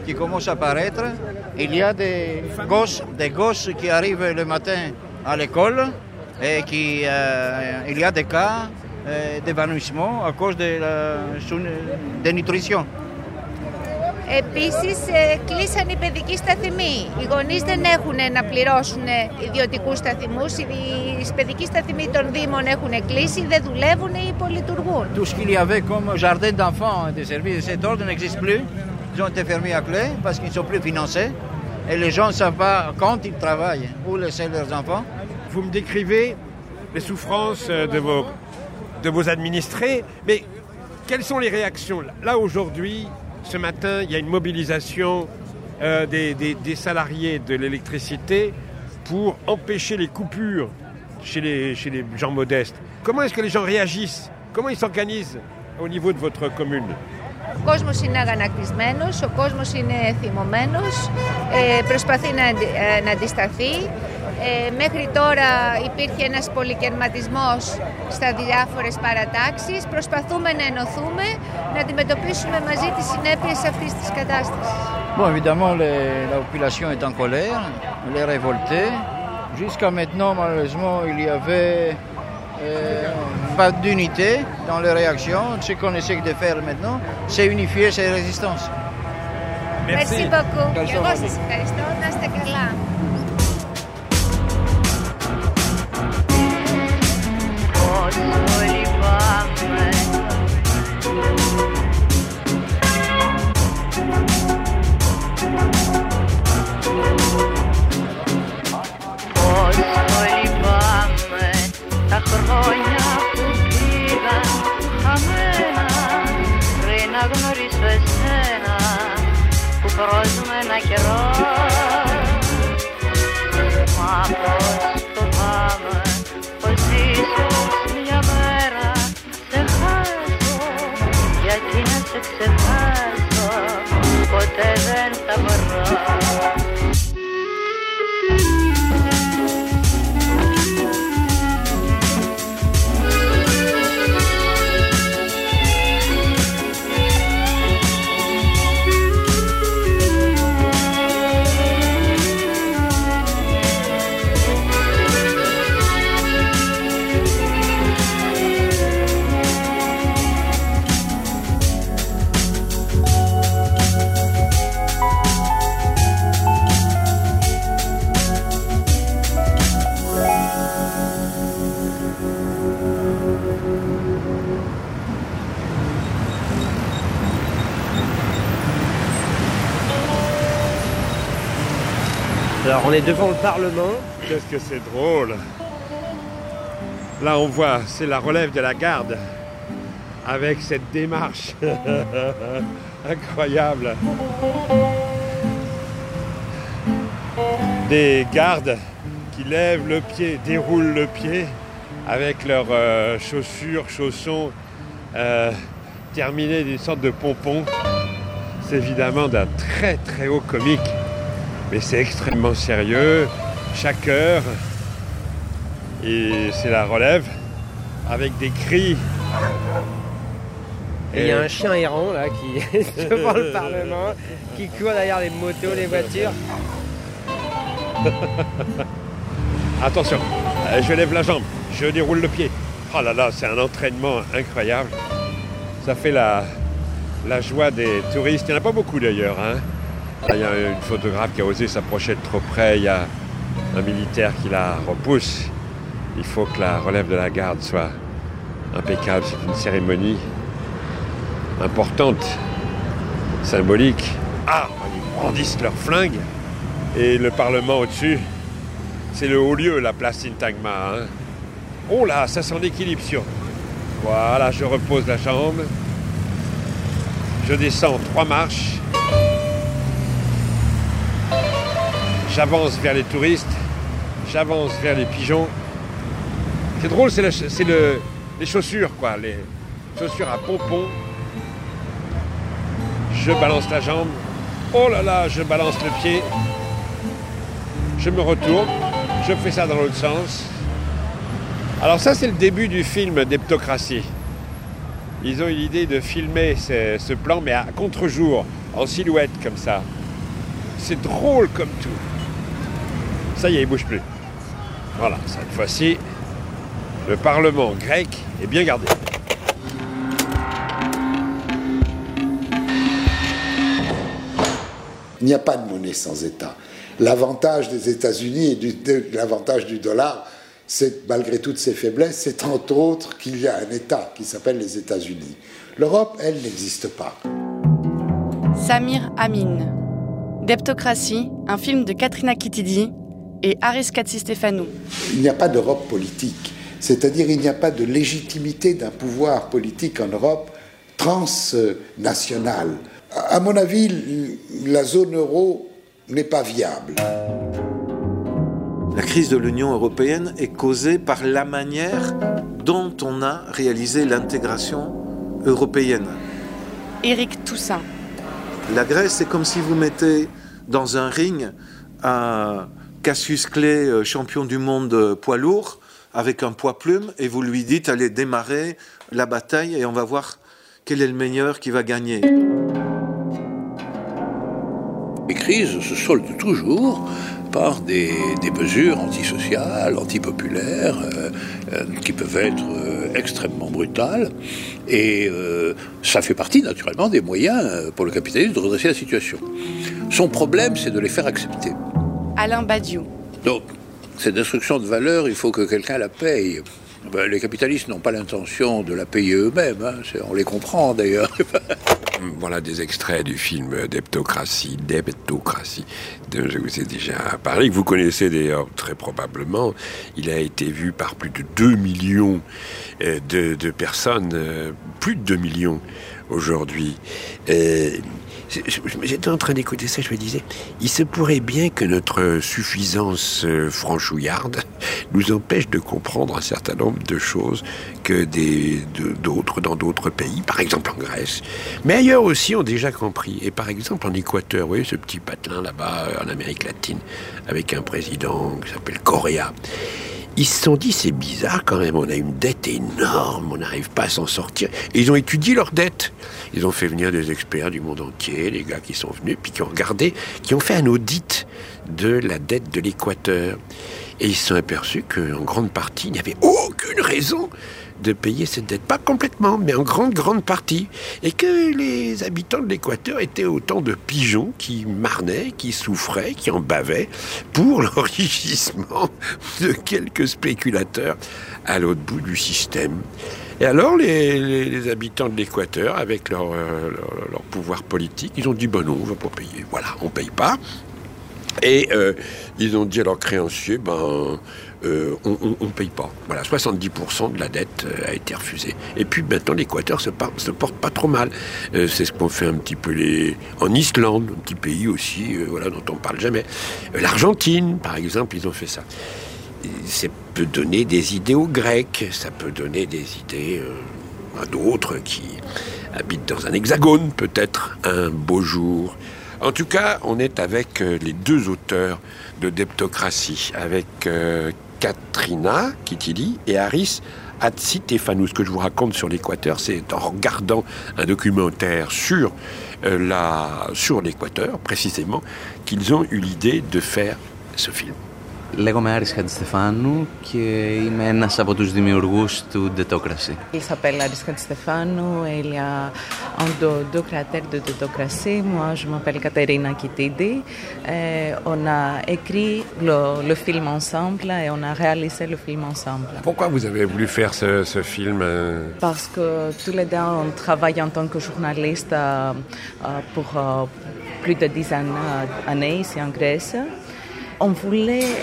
qui commencent à apparaître. Il y a des gosses qui arrivent le matin à l'école et il y a des cas d'évanouissement à cause de la dénutrition. Επίσης, κλείσαν οι παιδικοί σταθμοί. Οι γονείς δεν έχουν να πληρώσουν ιδιωτικούς σταθμούς. Οι παιδικοί σταθμοί των Δήμων έχουν κλείσει, δεν δουλεύουν ή υπολειτουργούν. Tout ce qu'il y avait comme jardin d'enfants et des services de cet ordre n'existe plus. Ils ont été fermés à clé parce qu'ils ne sont plus financés. Et les gens ne savent pas quand ils travaillent où laisser leurs enfants. Vous me décrivez les souffrances de vos administrés, mais quelles sont les réactions? Là, aujourd'hui, ce matin, il y a une mobilisation des salariés de l'électricité pour empêcher les coupures chez les gens modestes. Comment est-ce que les gens réagissent? Comment ils s'organisent au niveau de votre commune? Ο κόσμος είναι αγανακτισμένος, ο κόσμος είναι θυμωμένος, προσπαθεί να αντισταθεί. Μέχρι τώρα υπήρχε ένας πολυκερματισμός στα διάφορες παρατάξεις. Προσπαθούμε να ενωθούμε, να αντιμετωπίσουμε μαζί τις συνέπειες αυτής της κατάστασης. Bon, évidemment, la population est en colère, elle est révoltée. Jusqu'à maintenant, malheureusement, il y avait pas d'unité dans les réactions. Ce qu'on essaie de faire maintenant, c'est unifier ces résistances. Merci beaucoup. Και εγώ σας ευχαριστώ. Να είστε καλά. Τα χρόνια που πήγαν χαμένα πριν να γνωρίσω εσένα που πρόσμενα καιρό. Μα πως φοβάμαι πως ίσως μια μέρα σε χάσω, γιατί να σε ξεχάσω ποτέ δεν θα μπορώ. Alors on est devant le Parlement. Qu'est-ce que c'est drôle. Là on voit, c'est la relève de la garde avec cette démarche incroyable. Des gardes qui lèvent le pied, déroulent le pied avec leurs chaussons terminés d'une sorte de pompon. C'est évidemment d'un très très haut comique. Mais c'est extrêmement sérieux, chaque heure, et c'est la relève, avec des cris. Et il y a un chien errant là qui est devant le Parlement, qui court derrière les motos, les voitures. Attention, je lève la jambe, je déroule le pied. Oh là là, c'est un entraînement incroyable. Ça fait la joie des touristes, il n'y en a pas beaucoup d'ailleurs, hein. Il y a une photographe qui a osé s'approcher de trop près, il y a un militaire qui la repousse. Il faut que la relève de la garde soit impeccable. C'est une cérémonie importante, symbolique. Ah, ils brandissent leurs flingues. Et le Parlement au-dessus, c'est le haut lieu, la place Syntagma. Hein. Oh là, ça s'en équilibre sur. Voilà, je repose la jambe. Je descends 3 marches. J'avance vers les touristes, j'avance vers les pigeons. C'est drôle, c'est les chaussures, quoi, les chaussures à pompons. Je balance la jambe. Oh là là, je balance le pied. Je me retourne. Je fais ça dans l'autre sens. Alors ça, c'est le début du film d'Heptocratie. Ils ont eu l'idée de filmer ce plan, mais à contre-jour, en silhouette comme ça. C'est drôle comme tout. Ça y est, il ne bouge plus. Voilà, cette fois-ci, le Parlement grec est bien gardé. Il n'y a pas de monnaie sans État. L'avantage des États-Unis et l'avantage du dollar, c'est, malgré toutes ses faiblesses, c'est entre autres qu'il y a un État qui s'appelle les États-Unis. L'Europe, elle, n'existe pas. Samir Amin. Deptocratie, un film de Katrina Kitidi et Aris Katsistefano. Il n'y a pas d'Europe politique, c'est-à-dire il n'y a pas de légitimité d'un pouvoir politique en Europe transnational. À mon avis, la zone euro n'est pas viable. La crise de l'Union européenne est causée par la manière dont on a réalisé l'intégration européenne. Éric Toussaint. La Grèce, c'est comme si vous mettez dans un ring un Cassius Clay, champion du monde poids lourd, avec un poids plume, et vous lui dites allez démarrer la bataille et on va voir quel est le meilleur qui va gagner. Les crises se soldent toujours par des mesures antisociales, antipopulaires, qui peuvent être extrêmement brutales. Et ça fait partie naturellement des moyens pour le capitalisme de redresser la situation. Son problème, c'est de les faire accepter. Alain Badiou. Donc, cette destruction de valeur, il faut que quelqu'un la paye. Les capitalistes n'ont pas l'intention de la payer eux-mêmes, hein. On les comprend d'ailleurs. Voilà des extraits du film Deptocratie, dont je vous ai déjà parlé, que vous connaissez d'ailleurs très probablement. Il a été vu par plus de 2 millions de personnes, plus de 2 millions aujourd'hui. J'étais en train d'écouter ça, je me disais, il se pourrait bien que notre suffisance franchouillarde nous empêche de comprendre un certain nombre de choses que dans d'autres pays, par exemple en Grèce. Mais ailleurs aussi ont déjà compris. Et par exemple en Équateur, vous voyez ce petit patelin là-bas en Amérique latine, avec un président qui s'appelle Correa. Ils se sont dit, c'est bizarre quand même, on a une dette énorme, on n'arrive pas à s'en sortir. Et ils ont étudié leur dette. Ils ont fait venir des experts du monde entier, les gars qui sont venus, puis qui ont regardé, qui ont fait un audit de la dette de l'Équateur. Et ils se sont aperçus qu'en grande partie, il n'y avait aucune raison de payer cette dette. Pas complètement, mais en grande partie. Et que les habitants de l'Équateur étaient autant de pigeons qui marnaient, qui souffraient, qui en bavaient pour l'enrichissement de quelques spéculateurs à l'autre bout du système. Et alors, les habitants de l'Équateur, avec leur pouvoir politique, ils ont dit, non, on ne va pas payer. Voilà, on ne paye pas. Et ils ont dit à leurs créanciers, on ne paye pas. Voilà, 70% de la dette a été refusée. Et puis maintenant, l'Équateur se porte pas trop mal. C'est ce qu'ont fait un petit peu en Islande, un petit pays aussi, dont on ne parle jamais. L'Argentine, par exemple, ils ont fait ça. Ça peut donner des idées aux Grecs, ça peut donner des idées à d'autres qui habitent dans un hexagone, peut-être, un beau jour. En tout cas, on est avec les deux auteurs de Deptocratie, avec Katrina Kitidi et Aris Hatzitefano. Ce que je vous raconte sur l'Équateur, c'est en regardant un documentaire sur l'Équateur, précisément, qu'ils ont eu l'idée de faire ce film. Λέγομαι Άρης Χατζηστεφάνου και είμαι ένας από τους δημιουργούς του Deptocratie. Il s'appelle Aris Hatzistefanou et il y a un des deux créateurs de Deptocratie. Moi, je m'appelle Katerina Kitidi. On a écrit le film ensemble et on a réalisé le film ensemble. Pourquoi vous avez voulu faire ce film? Parce que tous les deux, on travaille en tant que journaliste pour plus de 10 années ici en Grèce. On voulait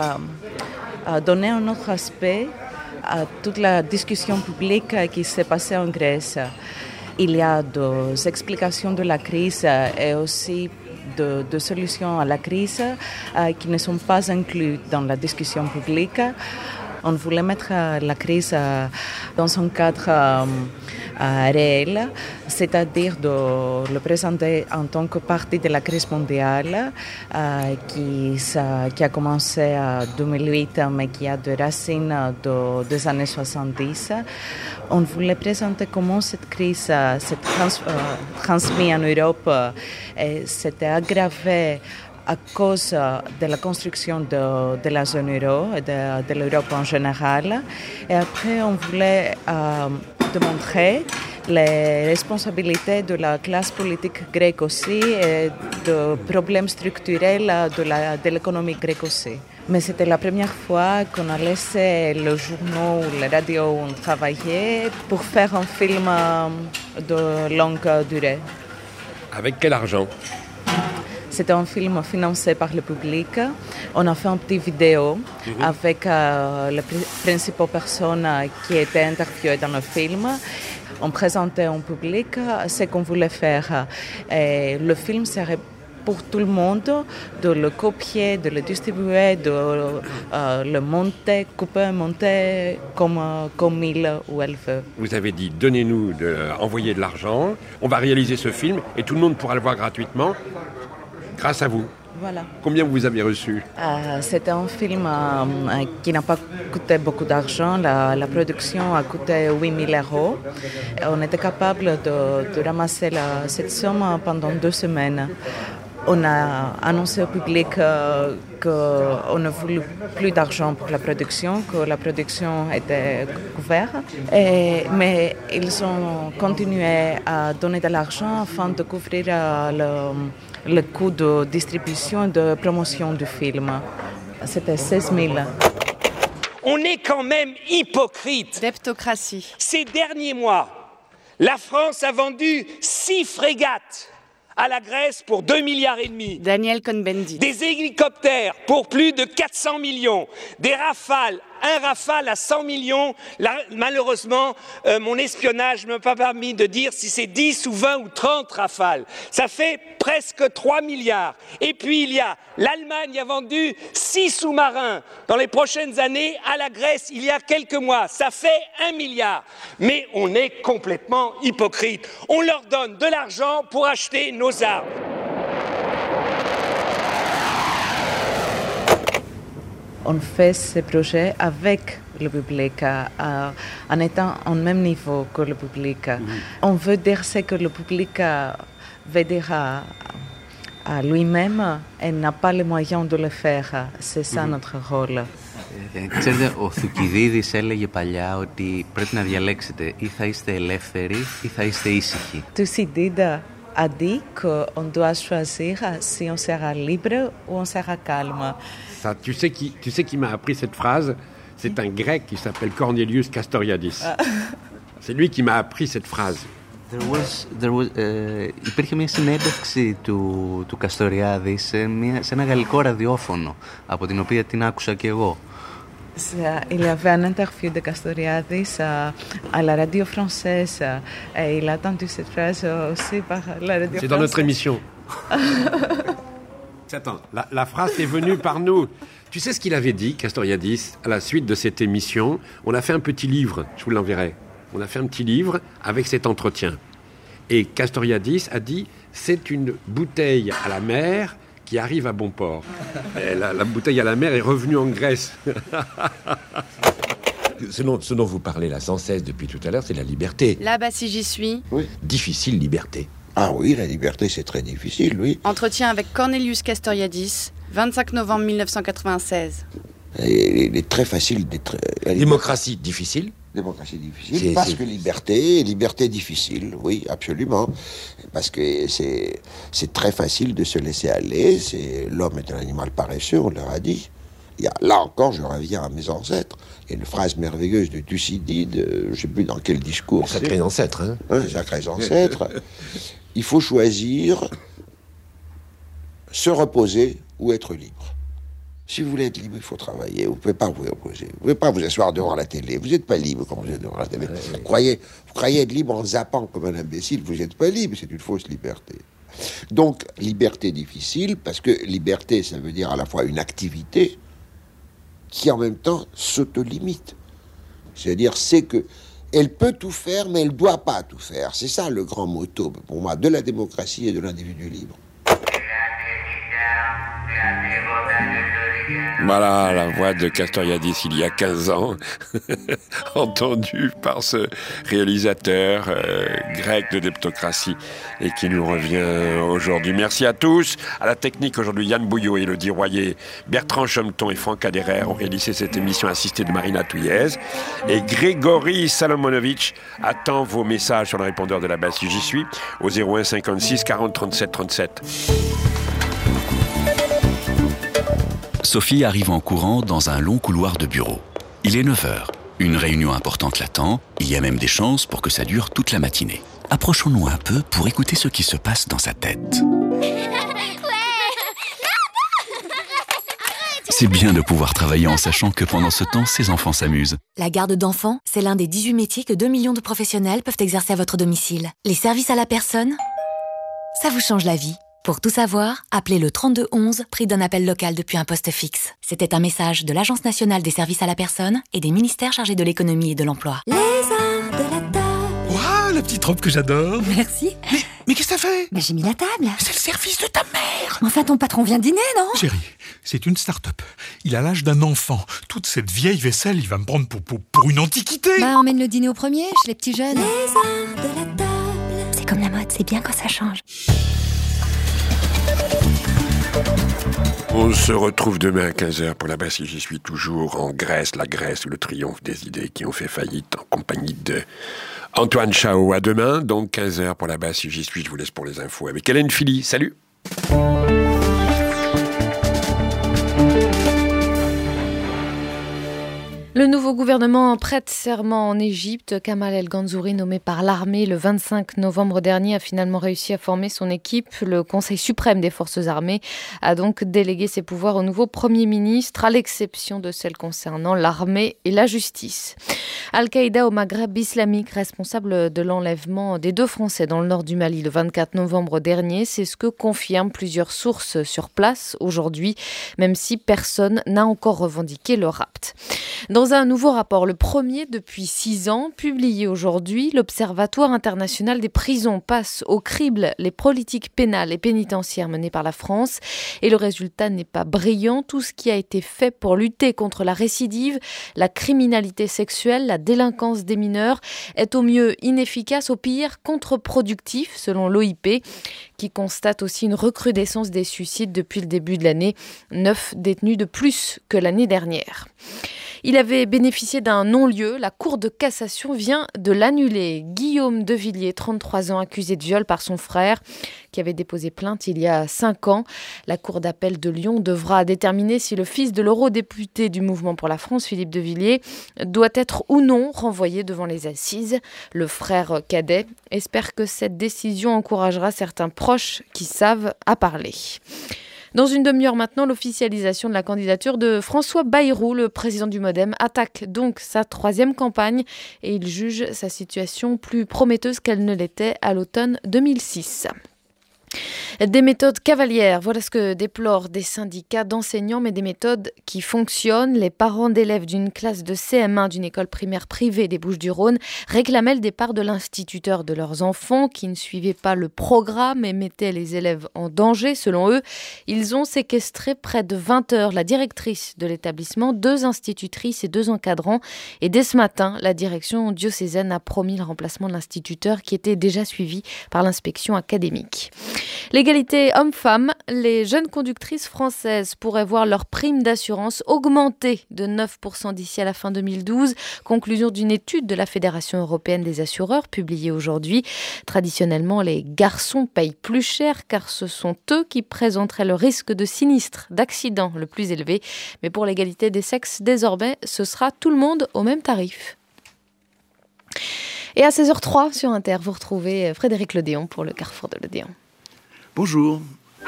donner un autre aspect à toute la discussion publique qui s'est passée en Grèce. Il y a des explications de la crise et aussi de solutions à la crise qui ne sont pas incluses dans la discussion publique. On voulait mettre la crise dans un cadre réel, c'est-à-dire de le présenter en tant que partie de la crise mondiale qui a commencé en 2008 mais qui a des racines des années 70. On voulait présenter comment cette crise s'est transmise en Europe et s'était aggravée à cause de la construction de la zone euro et de l'Europe en général. Et après, on voulait démontrer les responsabilités de la classe politique grecque aussi et de problèmes structurels de l'économie grecque aussi. Mais c'était la première fois qu'on a laissé le journal ou la radio travailler pour faire un film de longue durée. Avec quel argent ? C'était un film financé par le public. On a fait une petite vidéo avec les principales personnes qui étaient interviewées dans le film. On présentait au public ce qu'on voulait faire. Et le film serait pour tout le monde, de le copier, de le distribuer, de le monter, couper, monter comme il ou elle veut. Vous avez dit, envoyez de l'argent, on va réaliser ce film et tout le monde pourra le voir gratuitement grâce à vous. Voilà. Combien vous avez reçu ? C'était un film qui n'a pas coûté beaucoup d'argent. La production a coûté 8 000 €. On était capable de ramasser cette somme pendant 2 semaines. On a annoncé au public qu'on ne voulait plus d'argent pour la production, que la production était couverte. Mais ils ont continué à donner de l'argent afin de couvrir le coût de distribution et de promotion du film. C'était 16 000. On est quand même hypocrite. Deptocratie. Ces derniers mois, la France a vendu 6 frégates à la Grèce pour 2,5 milliards. Daniel Cohn-Bendit. Des hélicoptères pour plus de 400 millions. Des Rafales, un Rafale à 100 millions. Là, malheureusement, mon espionnage ne m'a pas permis de dire si c'est 10 ou 20 ou 30 Rafales. Ça fait presque 3 milliards. Et puis il y a l'Allemagne a vendu 6 sous-marins dans les prochaines années à la Grèce il y a quelques mois. Ça fait 1 milliard. Mais on est complètement hypocrite. On leur donne de l'argent pour acheter nos armes. On fait ce projet avec le public, en étant au même niveau que le public. On veut dire ce que le public veut dire à lui-même et n'a pas les moyens de le faire. C'est ça notre rôle. Ξέρετε, ο Θουκυδίδης έλεγε παλιά ότι πρέπει να διαλέξετε ή θα είστε ελεύθεροι ή θα είστε ήσυχοι. Thucydide a dit qu'on doit choisir si on sera libre ou on sera calme. Ça, tu sais qui m'a appris cette phrase ? C'est un grec qui s'appelle Cornelius Castoriadis. C'est lui qui m'a appris cette phrase. Υπήρχε μια συνέντευξη του Καστοριάδη σε ένα γαλλικό ραδιόφωνο, από την οποία την άκουσα και εγώ. Il y avait une interview de Castoriadis à la radio française et il a entendu cette phrase aussi par la radio française. C'est dans notre émission. Attends, la phrase est venue par nous. Tu sais ce qu'il avait dit, Castoriadis, à la suite de cette émission ? On a fait un petit livre, je vous l'enverrai. On a fait un petit livre avec cet entretien. Et Castoriadis a dit, c'est une bouteille à la mer qui arrive à bon port. Et la bouteille à la mer est revenue en Grèce. Ce dont vous parlez là sans cesse depuis tout à l'heure, c'est la liberté. Là-bas si j'y suis. Oui. Difficile liberté. Ah oui, la liberté c'est très difficile, oui. Entretien avec Cornelius Castoriadis, 25 novembre 1996. Il est très facile d'être... Démocratie difficile. Démocratie difficile, parce que liberté difficile, oui, absolument. Parce que c'est très facile de se laisser aller, l'homme est un animal paresseux, on leur a dit. Là encore, je reviens à mes ancêtres. Il y a une phrase merveilleuse de Thucydide, je ne sais plus dans quel discours. Sacrés ancêtres, hein. Sacrés ancêtres. Il faut choisir se reposer ou être libre. Si vous voulez être libre, il faut travailler. Vous ne pouvez pas vous reposer. Vous ne pouvez pas vous asseoir devant la télé. Vous n'êtes pas libre quand vous êtes devant la télé. Vous croyez être libre en zappant comme un imbécile. Vous n'êtes pas libre. C'est une fausse liberté. Donc, liberté difficile, parce que liberté, ça veut dire à la fois une activité qui, en même temps, s'auto-limite. C'est-à-dire, c'est que Elle peut tout faire, mais elle ne doit pas tout faire. C'est ça le grand motto, pour moi, de la démocratie et de l'individu libre. Voilà la voix de Castoriadis il y a 15 ans, entendue par ce réalisateur grec de Deptocratie et qui nous revient aujourd'hui. Merci à tous. À la technique aujourd'hui, Yann Bouillot, Élodie Royer, Bertrand Chometon et Franck Aderer ont réalisé cette émission assistée de Marina Touillez. Et Grégory Salomonovitch attend vos messages sur le répondeur de la base si j'y suis au 01 56 40 37 37. Sophie arrive en courant dans un long couloir de bureau. Il est 9h. Une réunion importante l'attend. Il y a même des chances pour que ça dure toute la matinée. Approchons-nous un peu pour écouter ce qui se passe dans sa tête. C'est bien de pouvoir travailler en sachant que pendant ce temps, ses enfants s'amusent. La garde d'enfants, c'est l'un des 18 métiers que 2 millions de professionnels peuvent exercer à votre domicile. Les services à la personne, ça vous change la vie. Pour tout savoir, appelez le 3211, prix d'un appel local depuis un poste fixe. C'était un message de l'Agence nationale des services à la personne et des ministères chargés de l'économie et de l'emploi. Les arts de la table. Waouh, la petite robe que j'adore. Merci. Mais qu'est-ce que t'as fait? Mais j'ai mis la table. C'est le service de ta mère. Enfin, ton patron vient dîner, non? Chérie, c'est une start-up. Il a l'âge d'un enfant. Toute cette vieille vaisselle, il va me prendre pour une antiquité. Bah, emmène le dîner au premier, chez les petits jeunes. Les arts de la table. C'est comme la mode, c'est bien quand ça change. On se retrouve demain à 15h pour la base si j'y suis toujours en Grèce, la Grèce ou le triomphe des idées qui ont fait faillite en compagnie de Antoine Chao. À demain, donc 15h pour la base si j'y suis. Je vous laisse pour les infos avec Hélène Philly. Salut! Le nouveau gouvernement prête serment en Égypte. Kamal El Ganzouri, nommé par l'armée le 25 novembre dernier, a finalement réussi à former son équipe. Le Conseil suprême des forces armées a donc délégué ses pouvoirs au nouveau Premier ministre, à l'exception de celles concernant l'armée et la justice. Al-Qaïda au Maghreb islamique, responsable de l'enlèvement des 2 Français dans le nord du Mali le 24 novembre dernier. C'est ce que confirment plusieurs sources sur place aujourd'hui, même si personne n'a encore revendiqué le rapt. Dans un nouveau rapport, le premier depuis 6 ans, publié aujourd'hui, l'Observatoire international des prisons passe au crible les politiques pénales et pénitentiaires menées par la France. Et le résultat n'est pas brillant. Tout ce qui a été fait pour lutter contre la récidive, la criminalité sexuelle, la délinquance des mineurs est au mieux inefficace, au pire contre-productif, selon l'OIP, qui constate aussi une recrudescence des suicides depuis le début de l'année. 9 détenus de plus que l'année dernière. Il avait bénéficié d'un non-lieu. La Cour de cassation vient de l'annuler. Guillaume Devilliers, 33 ans, accusé de viol par son frère, qui avait déposé plainte il y a 5 ans. La Cour d'appel de Lyon devra déterminer si le fils de l'eurodéputé du Mouvement pour la France, Philippe Devilliers, doit être ou non renvoyé devant les assises. Le frère cadet espère que cette décision encouragera certains proches qui savent à parler. Dans une demi-heure maintenant, l'officialisation de la candidature de François Bayrou, le président du MoDem, attaque donc sa 3e campagne et il juge sa situation plus prometteuse qu'elle ne l'était à l'automne 2006. Des méthodes cavalières, voilà ce que déplorent des syndicats d'enseignants, mais des méthodes qui fonctionnent. Les parents d'élèves d'une classe de CM1 d'une école primaire privée des Bouches-du-Rhône réclamaient le départ de l'instituteur de leurs enfants qui ne suivait pas le programme et mettait les élèves en danger. Selon eux, ils ont séquestré près de 20 heures la directrice de l'établissement, 2 institutrices et 2 encadrants. Et dès ce matin, la direction diocésaine a promis le remplacement de l'instituteur qui était déjà suivi par l'inspection académique. L'égalité homme-femme, les jeunes conductrices françaises pourraient voir leur prime d'assurance augmenter de 9% d'ici à la fin 2012. Conclusion d'une étude de la Fédération européenne des assureurs publiée aujourd'hui. Traditionnellement, les garçons payent plus cher car ce sont eux qui présenteraient le risque de sinistre, d'accident le plus élevé. Mais pour l'égalité des sexes, désormais, ce sera tout le monde au même tarif. Et à 16h03 sur Inter, vous retrouvez Frédéric Lodéon pour le Carrefour de l'Odéon. Bonjour.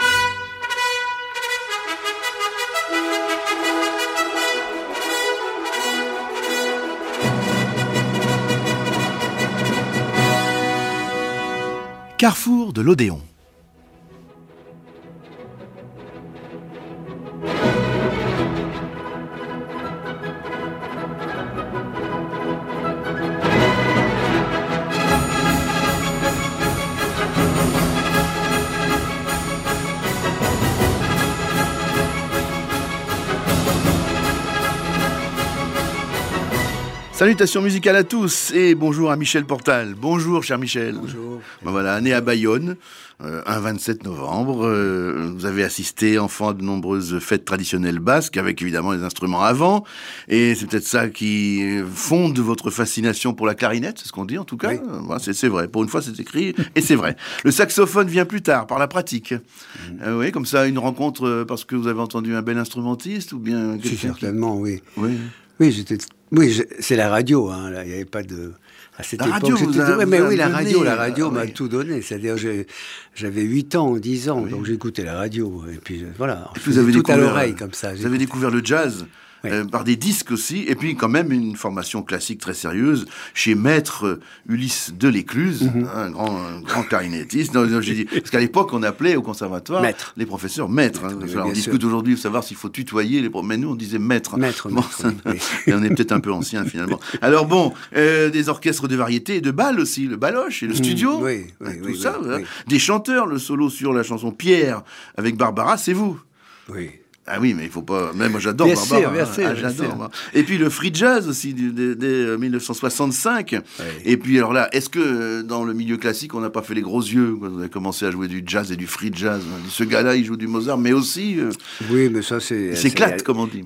Carrefour de l'Odéon. Salutations musicales à tous et bonjour à Michel Portal. Bonjour cher Michel. Bonjour. Ben voilà, né à Bayonne, un 27 novembre. Vous avez assisté enfant à de nombreuses fêtes traditionnelles basques avec évidemment les instruments à vent. Et c'est peut-être ça qui fonde votre fascination pour la clarinette, c'est ce qu'on dit en tout cas. Oui. Voilà, c'est vrai, pour une fois c'est écrit et c'est vrai. Le saxophone vient plus tard, par la pratique. Oui, comme ça, une rencontre parce que vous avez entendu un bel instrumentiste ou bien... Si, certainement, oui. Oui. Oui, c'est la radio, hein, là, il n'y avait pas de... À cette époque, radio, la radio m'a tout donné. C'est-à-dire, j'avais 8 ans, 10 ans, donc j'écoutais la radio. Et puis, voilà, vous avez tout à l'oreille, comme ça. Vous avez découvert le jazz par des disques aussi, et puis quand même une formation classique très sérieuse chez Maître Ulysse Delécluse, un grand clarinettiste. J'ai dit, parce qu'à l'époque, on appelait au conservatoire les professeurs maîtres. On discute aujourd'hui de savoir s'il faut tutoyer les professeurs, mais nous on disait maître. Et on est peut-être un peu ancien finalement. Alors bon, des orchestres de variété et de bal aussi, le baloche et le studio, tout ça. Des chanteurs, le solo sur la chanson Pierre avec Barbara, c'est vous. Oui. Ah oui, mais il faut pas... Même moi, j'adore Barbara. Bien sûr. J'adore. Et puis le free jazz aussi, dès 1965. Oui. Et puis alors là, est-ce que dans le milieu classique, on n'a pas fait les gros yeux quand vous avez commencé à jouer du jazz et du free jazz? Ce gars-là, il joue du Mozart, mais aussi... Oui, mais ça, c'est... Il s'éclate, comme on dit.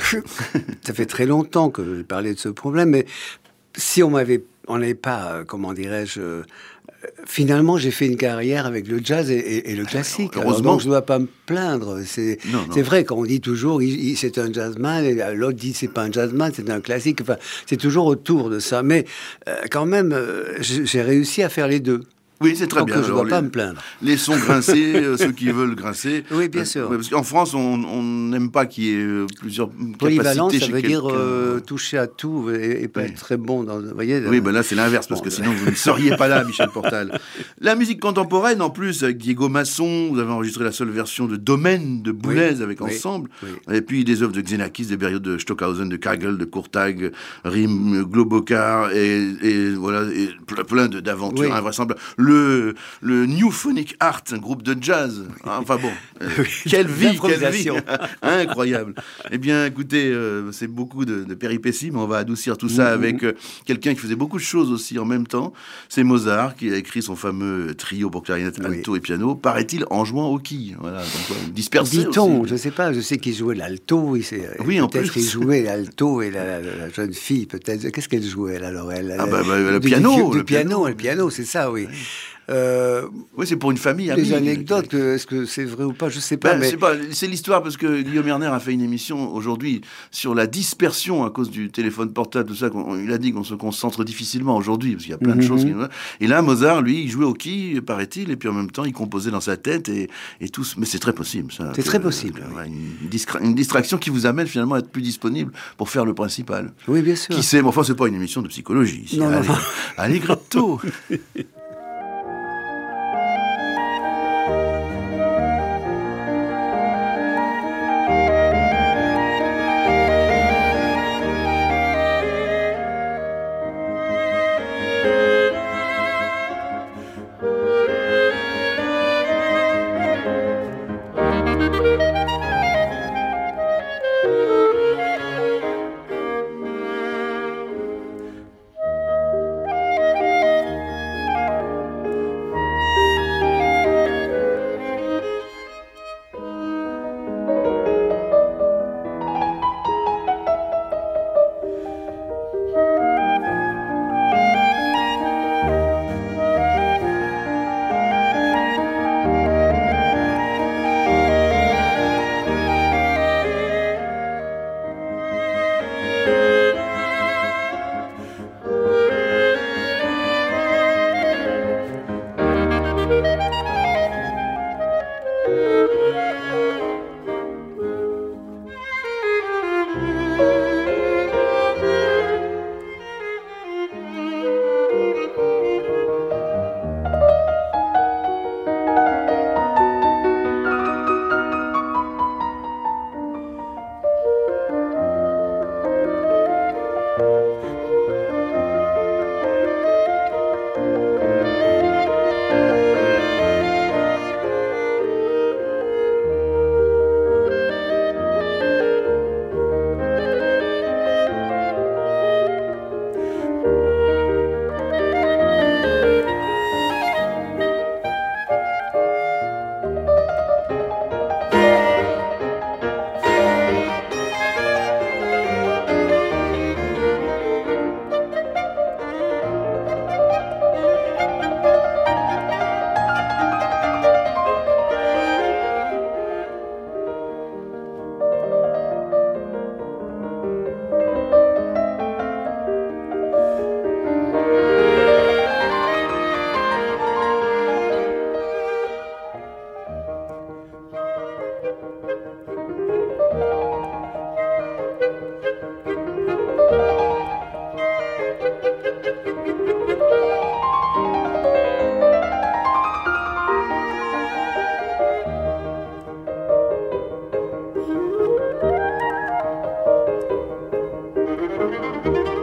Ça fait très longtemps que j'ai parlé de ce problème, mais si on n'avait pas, comment dirais-je... Finalement, j'ai fait une carrière avec le jazz et le classique. Heureusement. Donc, je ne dois pas me plaindre. C'est vrai qu'on dit toujours, c'est un jazzman, et l'autre dit, c'est pas un jazzman, c'est un classique. Enfin, c'est toujours autour de ça. Mais quand même, j'ai réussi à faire les deux. Oui, c'est très bien. Donc, je ne dois pas me plaindre. Les sons grincés, ceux qui veulent grincer. Oui, bien sûr. Parce qu'en France, on n'aime pas qu'il y ait plusieurs polyvalence, capacités ça veut dire toucher à tout et pas être très bon dans... Vous voyez, oui, ben là, c'est l'inverse, parce que sinon, vous ne seriez pas là, Michel Portal. La musique contemporaine, en plus, avec Diego Masson, vous avez enregistré la seule version de Domaine de Boulez avec Ensemble. Et puis des œuvres de Xenakis, des périodes de Stockhausen, de Kagel, de Courtag, Riem, Globocar, et voilà, et plein d'aventures invraisemblables. Le New Phonic Art, un groupe de jazz. Enfin bon, quelle vie incroyable. Eh bien, écoutez, c'est beaucoup de péripéties, mais on va adoucir tout ça avec quelqu'un qui faisait beaucoup de choses aussi en même temps. C'est Mozart qui a écrit son fameux trio pour clarinette, alto et piano, paraît-il en jouant au quilles. Voilà, donc dispersé. Dit-on, aussi. je ne sais pas, je sais qu'il jouait l'alto. Oui, en plus. Peut-être qu'il jouait l'alto et la jeune fille, peut-être. Qu'est-ce qu'elle jouait, là, Laurel? Le piano. Le piano, c'est ça, oui. Oui, c'est pour une famille. Les anecdotes, est-ce que c'est vrai ou pas? Je sais pas. C'est l'histoire parce que Guillaume Erner a fait une émission aujourd'hui sur la dispersion à cause du téléphone portable, tout ça. Il a dit qu'on se concentre difficilement aujourd'hui parce qu'il y a plein de choses. Et là, Mozart, lui, il jouait au quilles, paraît-il, et puis en même temps, il composait dans sa tête et tout. Mais c'est très possible, ça. C'est très possible. Une distraction qui vous amène finalement à être plus disponible pour faire le principal. Oui, bien sûr. Qui sait? Mais enfin, c'est pas une émission de psychologie. Ici. Non. Allez, gratto. Thank you.